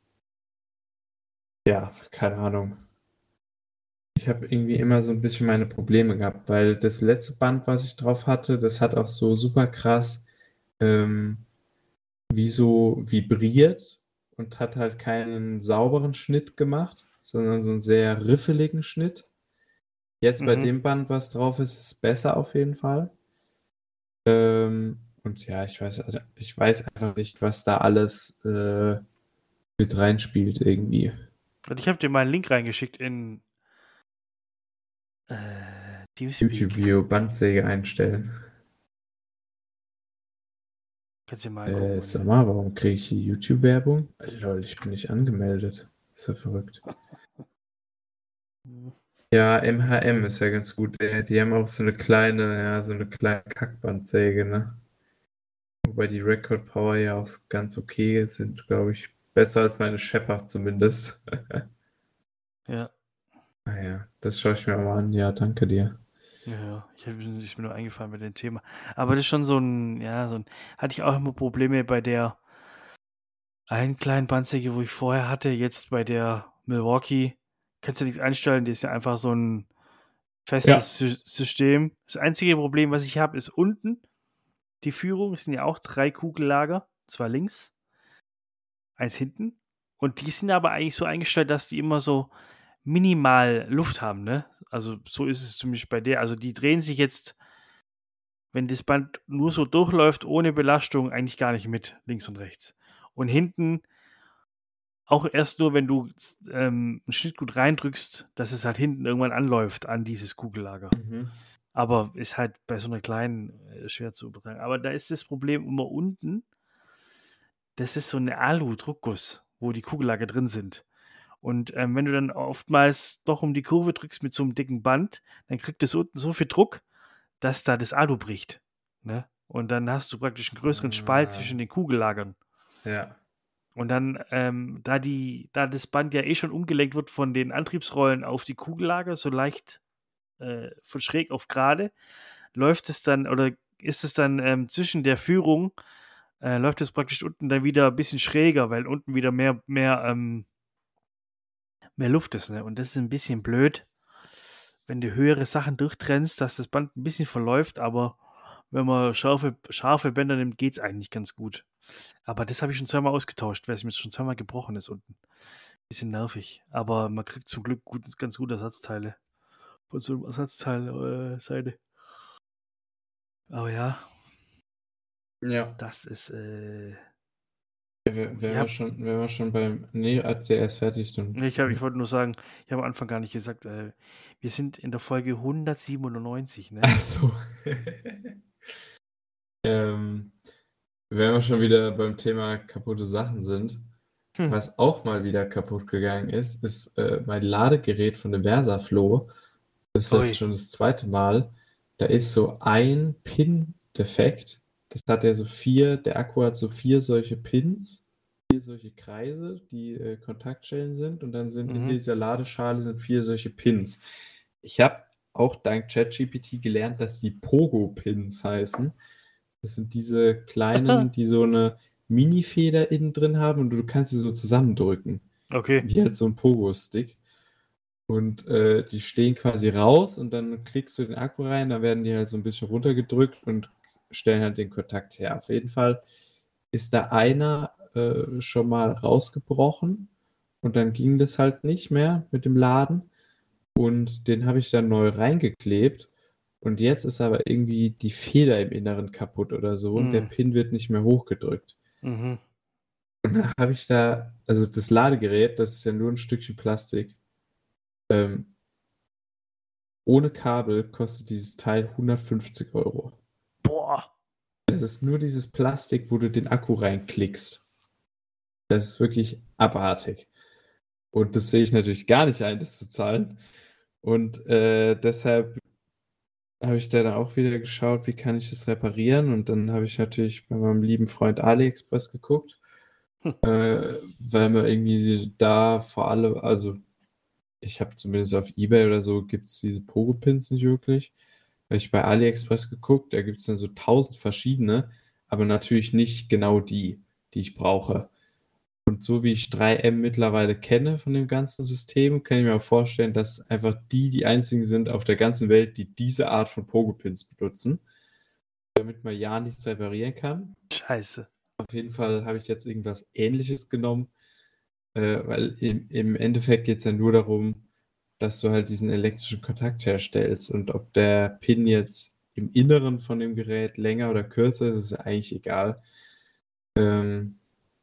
Ja, keine Ahnung. Ich habe irgendwie immer so ein bisschen meine Probleme gehabt, weil das letzte Band, was ich drauf hatte, das hat auch so super krass ähm, wie so vibriert und hat halt keinen sauberen Schnitt gemacht, sondern so einen sehr riffeligen Schnitt. Jetzt bei Mhm. dem Band, was drauf ist, ist es besser auf jeden Fall. Ähm, und ja, ich weiß, ich weiß einfach nicht, was da alles äh, mit reinspielt irgendwie. Und ich habe dir mal einen Link reingeschickt in äh, Teamspeak. YouTube-Video, Bandsäge einstellen. Kannst du dir mal Äh, angucken. sag mal, warum kriege ich hier YouTube-Werbung? Lol, ich bin nicht angemeldet. Ist ja verrückt. Mhm. Ja, M H M ist ja ganz gut. Äh, Die haben auch so eine kleine, ja, so eine kleine Kackbandsäge, ne? Wobei die Record Power ja auch ganz okay sind, glaube ich. Besser als meine Shepard zumindest. Ja. Naja, das schaue ich mir mal an. Ja, danke dir. Ja, ja. Ich hab, ist mir nur eingefallen bei dem Thema. Aber das ist schon so ein, ja, so ein, hatte ich auch immer Probleme bei der einen kleinen Bandsäge, wo ich vorher hatte, jetzt bei der Milwaukee. Kannst du nichts einstellen, die ist ja einfach so ein festes Sy System. Das einzige Problem, was ich habe, ist unten die Führung. Es sind ja auch drei Kugellager, zwei links, eins hinten. Und die sind aber eigentlich so eingestellt, dass die immer so minimal Luft haben, ne? Also so ist es zumindest bei der. Also die drehen sich jetzt, wenn das Band nur so durchläuft, ohne Belastung, eigentlich gar nicht mit, links und rechts. Und hinten auch erst nur, wenn du ähm, einen Schnitt gut reindrückst, dass es halt hinten irgendwann anläuft an dieses Kugellager. Mhm. Aber ist halt bei so einer kleinen äh, schwer zu übertragen. Aber da ist das Problem immer unten, das ist so eine Alu-Druckguss, wo die Kugellager drin sind. Und ähm, wenn du dann oftmals doch um die Kurve drückst mit so einem dicken Band, dann kriegt es unten so viel Druck, dass da das Alu bricht. Ne? Und dann hast du praktisch einen größeren Spalt Ah, zwischen den Kugellagern. ja. Und dann, ähm, da die, da das Band ja eh schon umgelenkt wird von den Antriebsrollen auf die Kugellager, so leicht äh, von schräg auf gerade, läuft es dann oder ist es dann ähm, zwischen der Führung, äh, läuft es praktisch unten dann wieder ein bisschen schräger, weil unten wieder mehr, mehr, ähm, mehr Luft ist. Ne? Und das ist ein bisschen blöd, wenn du höhere Sachen durchtrennst, dass das Band ein bisschen verläuft, aber wenn man scharfe, scharfe Bänder nimmt, geht es eigentlich ganz gut. Aber das habe ich schon zweimal ausgetauscht, weil es mir schon zweimal gebrochen ist unten. Bisschen nervig. Aber man kriegt zum Glück gut, ganz gute Ersatzteile. Von so einem Ersatzteil-Seite. Aber ja, Ja. das ist, äh, Wenn wenn wir ja, schon, wenn wir schon beim. Nee, erzähl erst fertig, dann. ich, hab, ich wollte nur sagen, ich habe am Anfang gar nicht gesagt, äh, wir sind in der Folge hundertsiebenundneunzig, ne? Ach so. ähm, Wenn wir schon wieder beim Thema kaputte Sachen sind, Hm. was auch mal wieder kaputt gegangen ist, ist äh, mein Ladegerät von dem Versaflo. Das ist jetzt Ui. schon das zweite Mal. Da ist so ein Pin defekt. Das hat ja so vier, der Akku hat so vier solche Pins, vier solche Kreise, die äh, Kontaktstellen sind, und dann sind in Mhm. dieser Ladeschale sind vier solche Pins. Ich habe auch dank ChatGPT gelernt, dass die Pogo-Pins heißen. Das sind diese kleinen, die so eine Mini-Feder innen drin haben und du kannst sie so zusammendrücken. Okay. Wie halt so ein Pogo-Stick. Und äh, die stehen quasi raus und dann klickst du den Akku rein, dann werden die halt so ein bisschen runtergedrückt und stellen halt den Kontakt her. Auf jeden Fall ist da einer äh, schon mal rausgebrochen und dann ging das halt nicht mehr mit dem Laden und den habe ich dann neu reingeklebt und jetzt ist aber irgendwie die Feder im Inneren kaputt oder so und der Mhm. Pin wird nicht mehr hochgedrückt. Mhm. Und dann habe ich da, also das Ladegerät, das ist ja nur ein Stückchen Plastik. Ähm, Ohne Kabel kostet dieses Teil hundertfünfzig Euro. Boah. Das ist nur dieses Plastik, wo du den Akku reinklickst. Das ist wirklich abartig. Und das sehe ich natürlich gar nicht ein, das zu zahlen. Und äh, deshalb habe ich da dann auch wieder geschaut, wie kann ich das reparieren? Und dann habe ich natürlich bei meinem lieben Freund AliExpress geguckt, Hm. äh, weil man irgendwie da vor allem, also ich habe zumindest auf eBay oder so, gibt es diese Pogo-Pins nicht wirklich. Habe ich bei AliExpress geguckt, da gibt es dann so tausend verschiedene, aber natürlich nicht genau die, die ich brauche. Und so wie ich drei M mittlerweile kenne von dem ganzen System, kann ich mir auch vorstellen, dass einfach die die einzigen sind auf der ganzen Welt, die diese Art von Pogo-Pins benutzen, damit man ja nichts reparieren kann. Scheiße. Auf jeden Fall habe ich jetzt irgendwas Ähnliches genommen, äh, weil im, im Endeffekt geht es ja nur darum, dass du halt diesen elektrischen Kontakt herstellst. Und ob der Pin jetzt im Inneren von dem Gerät länger oder kürzer ist, ist eigentlich egal. Ähm,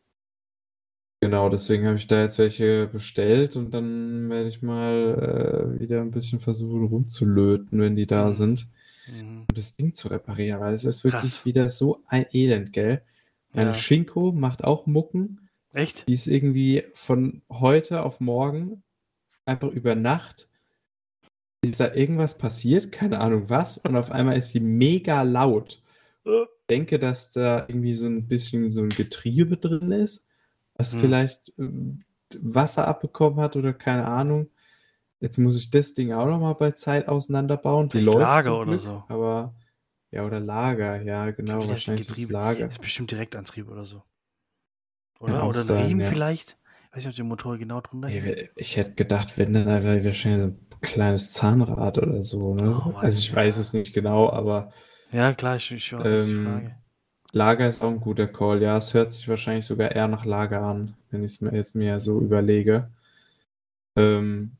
Genau, deswegen habe ich da jetzt welche bestellt und dann werde ich mal äh, wieder ein bisschen versuchen rumzulöten, wenn die da Mhm. sind, Mhm. um das Ding zu reparieren, weil es ist wirklich Krass. wieder so ein Elend, gell? Meine Ja. Shinko macht auch Mucken, Echt? die ist irgendwie von heute auf morgen einfach über Nacht, ist da irgendwas passiert, keine Ahnung was, und auf einmal ist sie mega laut. Äh. Ich denke, dass da irgendwie so ein bisschen so ein Getriebe drin ist, was Hm. vielleicht ähm, Wasser abbekommen hat oder keine Ahnung. Jetzt muss ich das Ding auch nochmal bei Zeit auseinanderbauen. Die Vielleicht läuft Lager zum oder Glück, so. aber ja, oder Lager, ja, genau, Wie das die wahrscheinlich ist es Getriebe. Lager. Ist bestimmt Direktantrieb oder so. Kann Oder? auch Oder ein sein, Riemen ja. vielleicht? Weiß nicht, ob der Motor genau drunter hängt. Ey, ich hätte gedacht, wenn dann einfach wahrscheinlich so ein kleines Zahnrad oder so, Oh ne? Also Mann, ich weiß es ja. nicht genau, aber Ja, klar, ich, ich, ist die Frage. ähm, Lager ist auch ein guter Call. Ja, es hört sich wahrscheinlich sogar eher nach Lager an, wenn ich es mir jetzt mir so überlege. Ähm,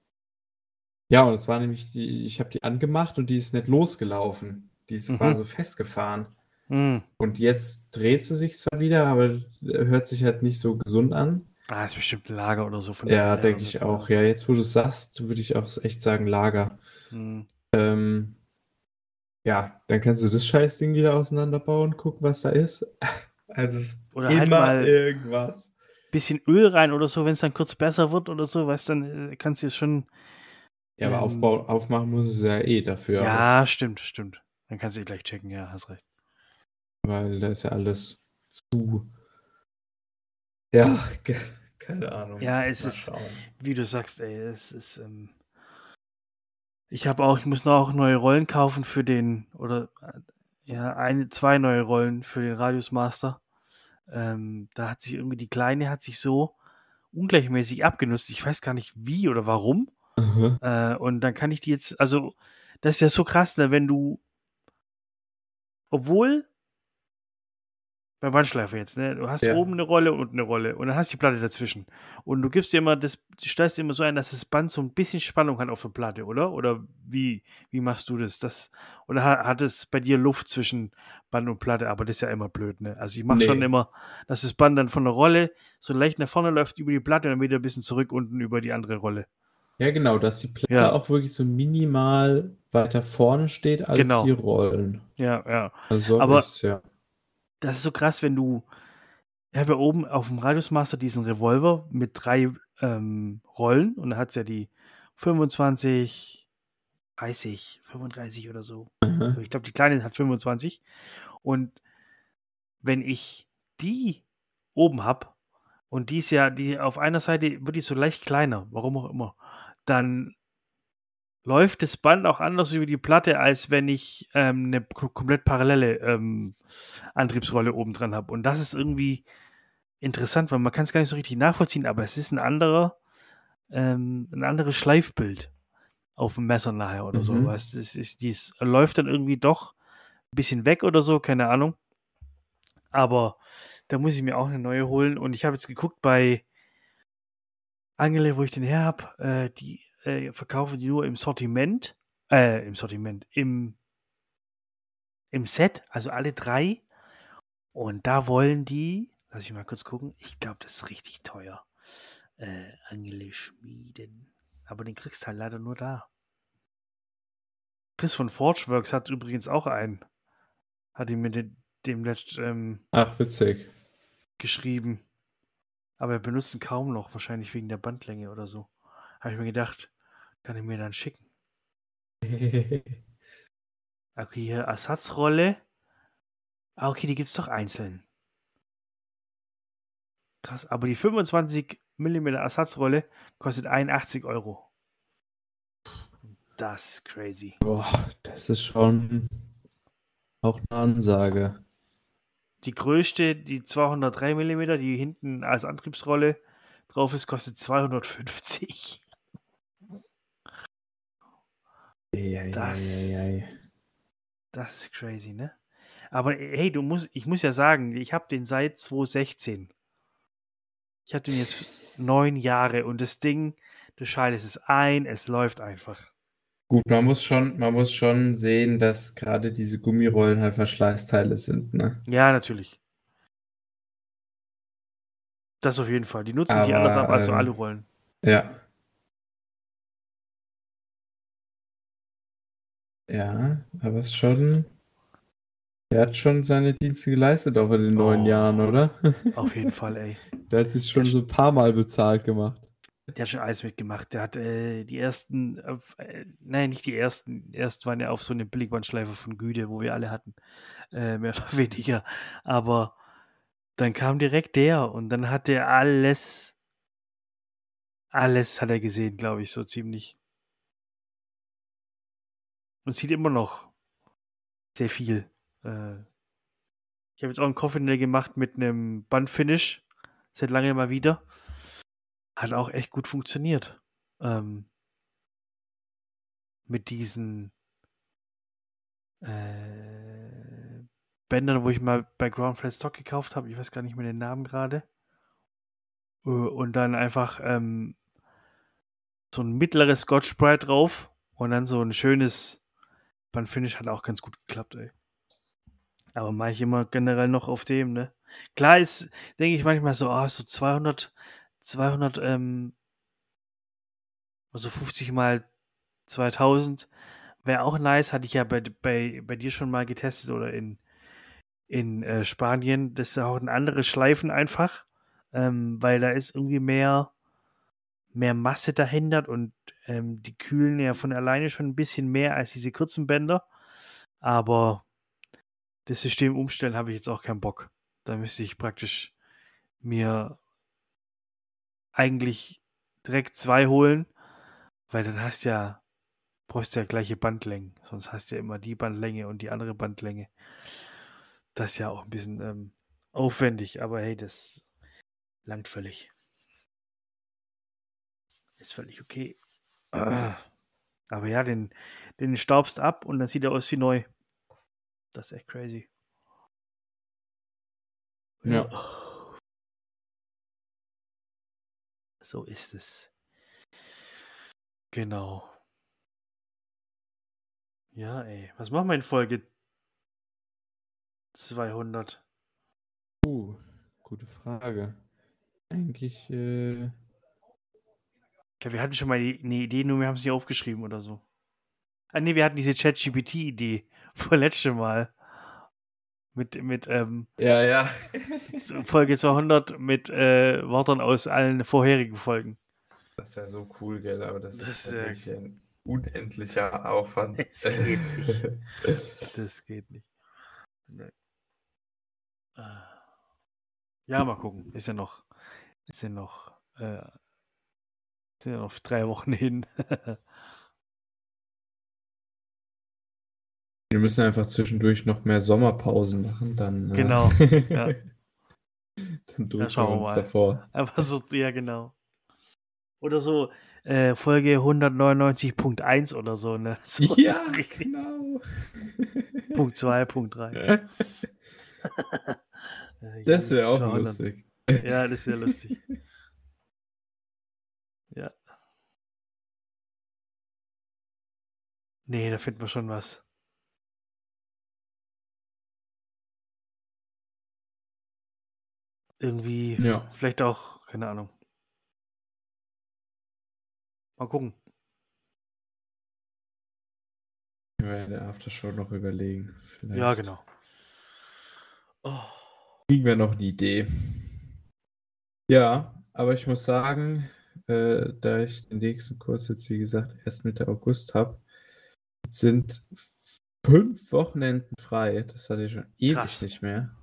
ja, und es war nämlich die, ich habe die angemacht und die ist nicht losgelaufen. Die ist- war Mhm. so festgefahren. Mhm. Und jetzt dreht sie sich zwar wieder, aber hört sich halt nicht so gesund an. Ah, ist bestimmt ein Lager oder so von der Ja, Welle oder denke so, ich keine auch. Ahnung. Ja, jetzt wo du es sagst, würde ich auch echt sagen Lager. Mhm. Ähm, ja, dann kannst du das Scheißding wieder auseinanderbauen, gucken, was da ist. Also es ist Oder halt immer mal irgendwas. ein bisschen Öl rein oder so, wenn es dann kurz besser wird oder so, weißt dann äh, kannst du es schon. Ja, aber Ähm, Aufbau, aufmachen muss es ja eh dafür auch. ja, stimmt, stimmt. Dann kannst du eh gleich checken, ja, hast recht. Weil da ist ja alles zu. Ja, ke- keine Ahnung. Ja, es Mal ist, schauen. wie du sagst, ey, es ist, ähm, ich habe auch, ich muss noch auch neue Rollen kaufen für den, oder äh, ja, eine, zwei neue Rollen für den Radius Master. Ähm, da hat sich irgendwie die Kleine hat sich so ungleichmäßig abgenutzt. Ich weiß gar nicht wie oder warum. Aha. Äh, und dann kann ich die jetzt, also, das ist ja so krass, ne, wenn du, obwohl, beim Bandschleifer jetzt, ne, du hast Ja. oben eine Rolle und eine Rolle und dann hast du die Platte dazwischen. Und du gibst dir immer das, du stellst dir immer so ein, dass das Band so ein bisschen Spannung hat auf der Platte, oder? Oder wie, wie machst du das? das oder ha- hat es bei dir Luft zwischen Band und Platte? Aber das ist ja immer blöd, ne? Also ich mache schon Nee. immer, dass das Band dann von der Rolle so leicht nach vorne läuft über die Platte und dann wieder ein bisschen zurück unten über die andere Rolle. Ja, genau, dass die Platte Ja, auch wirklich so minimal weiter vorne steht als die genau. Rollen. Ja, ja. Also so habe ich Aber es, ja. das ist so krass, wenn du, ich habe ja oben auf dem Radius Master diesen Revolver mit drei ähm, Rollen und da hat es ja die fünfundzwanzig, dreißig, fünfunddreißig oder so. Aha. Aber ich glaube, die kleine hat fünfundzwanzig. Und wenn ich die oben habe und die ist ja, die auf einer Seite wird die so leicht kleiner, warum auch immer, dann läuft das Band auch anders über die Platte, als wenn ich ähm, eine ko- komplett parallele ähm, Antriebsrolle oben dran habe. Und das ist irgendwie interessant, weil man kann es gar nicht so richtig nachvollziehen, aber es ist ein anderer, ähm, ein anderes Schleifbild auf dem Messer nachher oder so. Mhm. Weißt, es ist, dies läuft dann irgendwie doch ein bisschen weg oder so, keine Ahnung. Aber da muss ich mir auch eine neue holen. Und ich habe jetzt geguckt bei Angele, wo ich den her habe, äh, die äh, verkaufen die nur im Sortiment, äh, im Sortiment, im, im Set, also alle drei. Und da wollen die, lass ich mal kurz gucken, ich glaube, das ist richtig teuer. Äh, Angele Schmieden. Aber den kriegst du halt leider nur da. Chris von Forgeworks hat übrigens auch einen. Hat ihn mit dem, dem letzt ähm, Ach, witzig. geschrieben. Aber er benutzt ihn kaum noch, wahrscheinlich wegen der Bandlänge oder so. Habe ich mir gedacht, kann ich mir dann schicken. Okay, hier Ersatzrolle. Ah, okay, die gibt's doch einzeln. Krass, aber die fünfundzwanzig Millimeter Ersatzrolle kostet einundachtzig Euro. Das ist crazy. Boah, das ist schon auch eine Ansage. Die größte, die zweihundertdrei Millimeter, die hinten als Antriebsrolle drauf ist, kostet zweihundertfünfzig. Das, Eieieiei. das ist crazy, ne? Aber hey, du musst, ich muss ja sagen, ich habe den seit zweitausendsechzehn. Ich habe den jetzt neun Jahre und das Ding, du schaltest es ein, es läuft einfach. Gut, man muss schon, man muss schon sehen, dass gerade diese Gummirollen halt Verschleißteile sind, ne? Ja, natürlich. Das auf jeden Fall. Die nutzen sich anders ab Aber als so ähm, Alurollen. ja, ja, aber es ist schon, er hat schon seine Dienste geleistet, auch in den neun Oh, Jahren, oder? auf jeden Fall, ey. Der hat sich Der, schon so ein paar Mal bezahlt gemacht. der hat schon alles mitgemacht. Der hat äh, die ersten, äh, nein, nicht die ersten. Erst waren ja auf so eine Billigbandschleife von Güde, wo wir alle hatten. Äh, mehr oder weniger. Aber dann kam direkt der und dann hat der alles, alles hat er gesehen, glaube ich, so ziemlich. Und sieht immer noch sehr viel. Äh, ich habe jetzt auch einen Coffin gemacht mit einem Bandfinish. Seit langem mal wieder. Hat auch echt gut funktioniert. Ähm, mit diesen äh, Bändern, wo ich mal bei Ground Flat Stock gekauft habe. Ich weiß gar nicht mehr den Namen gerade. Äh, und dann einfach ähm, so ein mittleres Scotch-Brite drauf und dann so ein schönes Bandfinish hat auch ganz gut geklappt, ey. Aber mache ich immer generell noch auf dem, ne? Klar ist, denke ich manchmal so, ah, so zweihundert, zweihundert, ähm, also fünfzig mal zweitausend wäre auch nice. Hatte ich ja bei, bei, bei dir schon mal getestet oder in, in äh, Spanien. Das ist ja auch ein anderes Schleifen einfach, ähm, weil da ist irgendwie mehr, mehr Masse dahinter und ähm, die kühlen ja von alleine schon ein bisschen mehr als diese kurzen Bänder. Aber das System umstellen habe ich jetzt auch keinen Bock. Da müsste ich praktisch mir eigentlich direkt zwei holen, weil dann hast ja, brauchst du ja gleiche Bandlängen. Sonst hast du ja immer die Bandlänge und die andere Bandlänge. Das ist ja auch ein bisschen ähm, aufwendig, aber hey, das langt völlig. Ist völlig okay. Ah, aber ja, den, den staubst ab und dann sieht er aus wie neu. Das ist echt crazy. Ja. So ist es. Genau. Ja, ey. Was machen wir in Folge zweihundert? Uh, gute Frage. Eigentlich, äh, Ich glaube, wir hatten schon mal die, eine Idee, nur wir haben es nicht aufgeschrieben oder so. Ah, nee, wir hatten diese ChatGPT-Idee vor letztem Mal. Mit, mit ähm, ja, ja. Folge zweihundert mit äh, Wörtern aus allen vorherigen Folgen. Das wäre so cool, gell, aber das, Das ist ist ja äh, wirklich ein unendlicher Aufwand. es geht nicht. Das geht nicht. Nee. Ah. Ja, mal gucken. Ist ja noch, ist ja noch, äh, sind ja noch drei Wochen hin. Wir müssen einfach zwischendurch noch mehr Sommerpausen machen, dann, Genau. äh, Ja. dann Ja, drücken wir schauen wir uns mal. davor. Einfach so, ja, genau. Oder so äh, Folge hundertneunundneunzig Punkt eins oder so, ne? So Ja, richtig. genau. Punkt zwei, Punkt drei. Äh, Das je wäre auch zweihundert. lustig. Ja, das wäre lustig. Ja. Nee, da finden wir schon was. Irgendwie, Ja. vielleicht auch, keine Ahnung. Mal gucken. Ich werde der Aftershow noch überlegen. Vielleicht Ja, genau. Oh. kriegen wir noch eine Idee. Ja, aber ich muss sagen, äh, da ich den nächsten Kurs jetzt, wie gesagt, erst Mitte August habe, sind fünf Wochenenden frei. Das hatte ich schon ewig Krass. nicht mehr.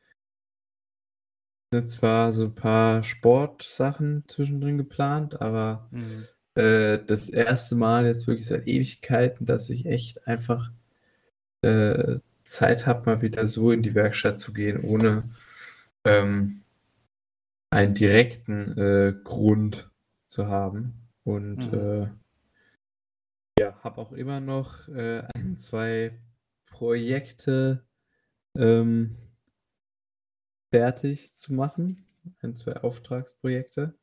Sind zwar so ein paar Sportsachen zwischendrin geplant, aber Mhm. äh, das erste Mal jetzt wirklich seit Ewigkeiten, dass ich echt einfach äh, Zeit habe, mal wieder so in die Werkstatt zu gehen, ohne ähm, einen direkten äh, Grund zu haben. Und Mhm. äh, ja, habe auch immer noch äh, ein, zwei Projekte ähm, fertig zu machen. Ein, zwei Auftragsprojekte.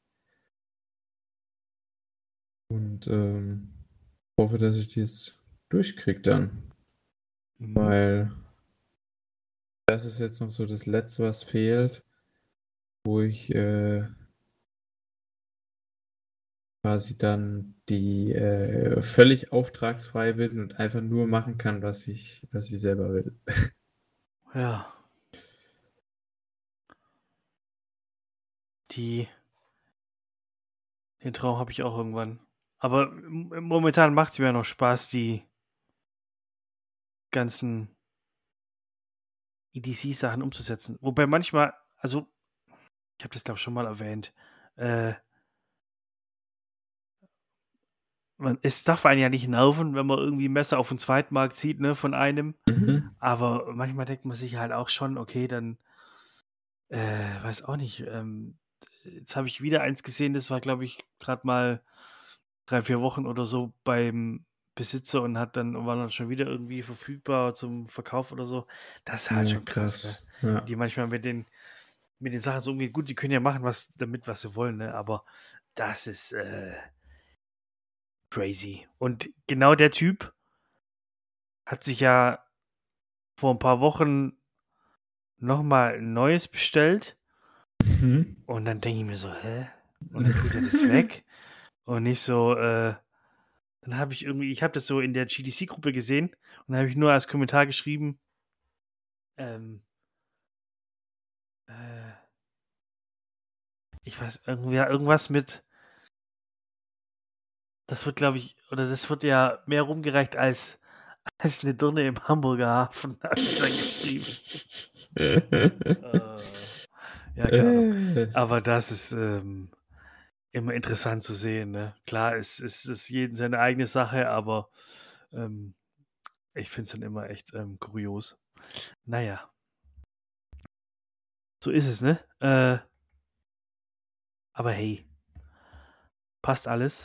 Und ähm, hoffe, dass ich das durchkriege dann. Mhm. Weil das ist jetzt noch so das Letzte, was fehlt, wo ich äh, quasi dann die äh, völlig auftragsfrei bin und einfach nur machen kann, was ich, was ich selber will. Ja. Die, den Traum habe ich auch irgendwann. Aber m- momentan macht es mir ja noch Spaß, die ganzen E D C-Sachen umzusetzen. Wobei manchmal, also, ich habe das glaube ich schon mal erwähnt, äh, man, es darf einen ja nicht nerven, wenn man irgendwie Messer auf den Zweitmarkt zieht, ne, von einem. Mhm. Aber manchmal denkt man sich halt auch schon, okay, dann, äh, weiß auch nicht, ähm, jetzt habe ich wieder eins gesehen, das war, glaube ich, gerade mal drei, vier Wochen oder so beim Besitzer und hat dann war dann schon wieder irgendwie verfügbar zum Verkauf oder so. Das ist halt Ja, schon krass, ne? krass. Wie Ja. die manchmal mit den mit den Sachen so umgehen. Gut, die können ja machen, was damit, was sie wollen, ne? Aber das ist, äh, crazy. Und genau der Typ hat sich ja vor ein paar Wochen noch mal 'n neues bestellt Mhm. und dann denke ich mir so: „Hä?“ Und dann tut er das weg und nicht so, äh dann habe ich irgendwie ich habe das so in der G D C-Gruppe gesehen und dann habe ich nur als Kommentar geschrieben, ähm, äh, ich weiß irgendwie ja, irgendwas mit das wird, glaube ich oder das wird ja mehr rumgereicht als als 'ne Dirne im Hamburger Hafen, habe ich dann geschrieben. Äh, ja, keine Ahnung. Äh. Aber das ist, ähm, immer interessant zu sehen, ne? Klar, es es ist jeden seine eigene Sache, aber, ähm, ich finde es dann immer echt, ähm, kurios. Na ja, so ist es, ne? Äh, aber hey, passt alles.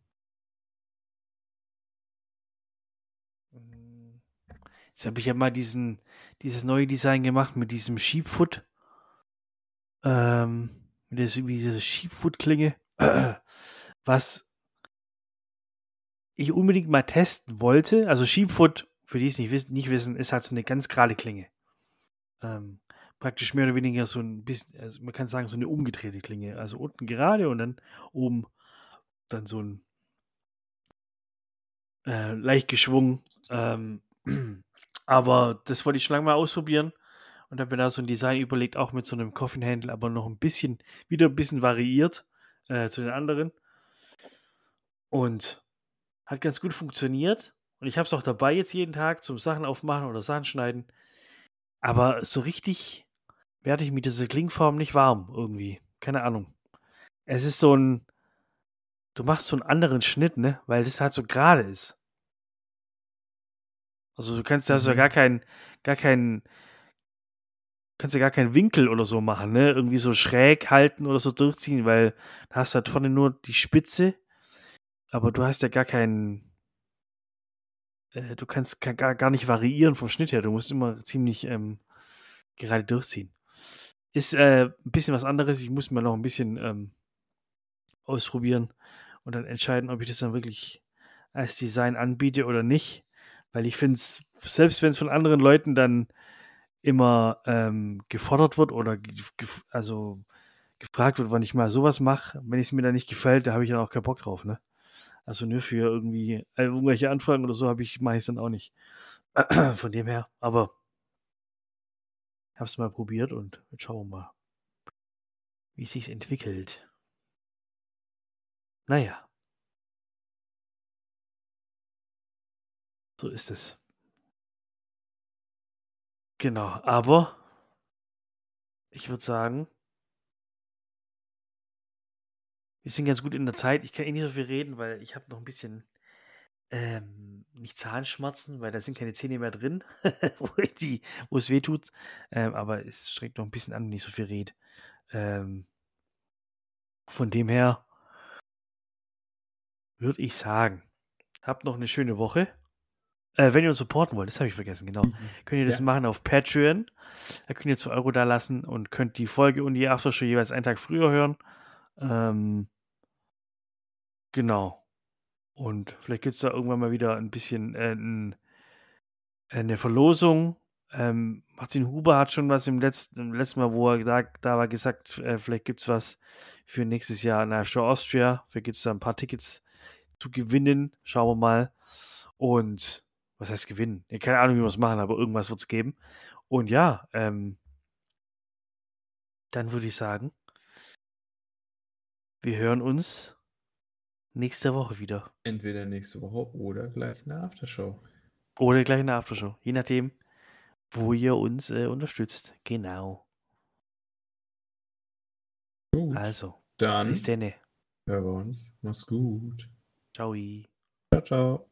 Hm, jetzt habe ich ja mal diesen dieses neue Design gemacht mit diesem Sheepfoot, ähm, mit dieser wie diese Sheepfoot-Klinge, was ich unbedingt mal testen wollte. Also, Sheepfoot, für die es nicht wissen nicht wissen, ist halt so 'ne ganz gerade Klinge. Ähm, praktisch mehr oder weniger so 'n bisschen also, man kann sagen, so 'ne umgedrehte Klinge. Also, unten gerade und dann oben dann so 'n äh, leicht geschwungen. Ähm, aber das wollte ich schon lange mal ausprobieren und habe mir da so 'n Design überlegt, auch mit so 'nem Coffin Handle, aber noch 'n bisschen wieder 'n bisschen variiert, äh, zu den anderen. Und hat ganz gut funktioniert und ich habe es auch dabei jetzt jeden Tag zum Sachen aufmachen oder Sachen schneiden. Aber so richtig werde ich mit dieser Klingenform nicht warm irgendwie. Keine Ahnung. Es ist so 'n du machst so 'n anderen Schnitt, ne, weil das halt so gerade ist. Also, du kannst da hast ja gar Mhm. keinen gar keinen kannst ja gar keinen Winkel oder so machen, ne? Irgendwie so schräg halten oder so durchziehen, weil da hast du halt vorne nur die Spitze, aber du hast ja gar keinen äh, du kannst ga gar gar nicht variieren vom Schnitt her. Du musst immer ziemlich, ähm, gerade durchziehen. Ist, äh, 'n bisschen was anderes. Ich muss mal noch 'n bisschen, ähm, ausprobieren und dann entscheiden, ob ich das dann wirklich als Design anbiete oder nicht. Weil ich finde es selbst wenn's von anderen Leuten dann immer, ähm, gefordert wird oder gef gef also, gefragt wird, wann ich mal so was mache, wenn es mir dann nicht gefällt, da habe ich dann auch keinen Bock drauf, ne? Also, ne, für irgendwie äh, irgendwelche Anfragen oder so habe ich mache ich's dann auch nicht. Von dem her, aber habe es mal probiert und jetzt schauen wir mal, wie sich's entwickelt. Na ja, so ist es. Genau, aber ich würde sagen wir sind ganz gut in der Zeit. Ich kann eh nicht so viel reden, weil ich habe noch ein bisschen, ähm, nicht Zahnschmerzen, weil da sind keine Zähne mehr drin, wo ich die wo es wehtut. Ähm, aber es strengt noch ein bisschen an, wenn ich so viel rede. Ähm, von dem her würde ich sagen, habt noch eine schöne Woche. Äh, wenn ihr uns supporten wollt, das habe ich vergessen, genau, Mhm. könnt ihr das Ja. machen auf Patreon. Da könnt ihr zwei Euro da lassen und könnt die Folge und die Aftershow jeweils einen Tag früher hören. Ähm, genau. Und vielleicht gibt es da irgendwann mal wieder ein bisschen, äh, 'n äh, 'ne Verlosung. Ähm, Martin Huber hat schon was im letzten im letzten Mal, wo er gesagt da war, gesagt, äh, vielleicht gibt's was für nächstes Jahr in der Show Austria. Vielleicht gibt's da ein paar Tickets zu gewinnen. Schauen wir mal. Und was heißt gewinnen? Ja, keine Ahnung, wie wir's machen, aber irgendwas wird's geben. Und ja, ähm dann würde ich sagen wir hören uns nächste Woche wieder. Entweder nächste Woche oder gleich eine Aftershow. Oder gleich in der Aftershow, je nachdem, wo ihr uns, äh, unterstützt. Genau. Gut, Also, bis dann denne. hören wir uns. Mach's gut. Tschau. Ciao, ciao.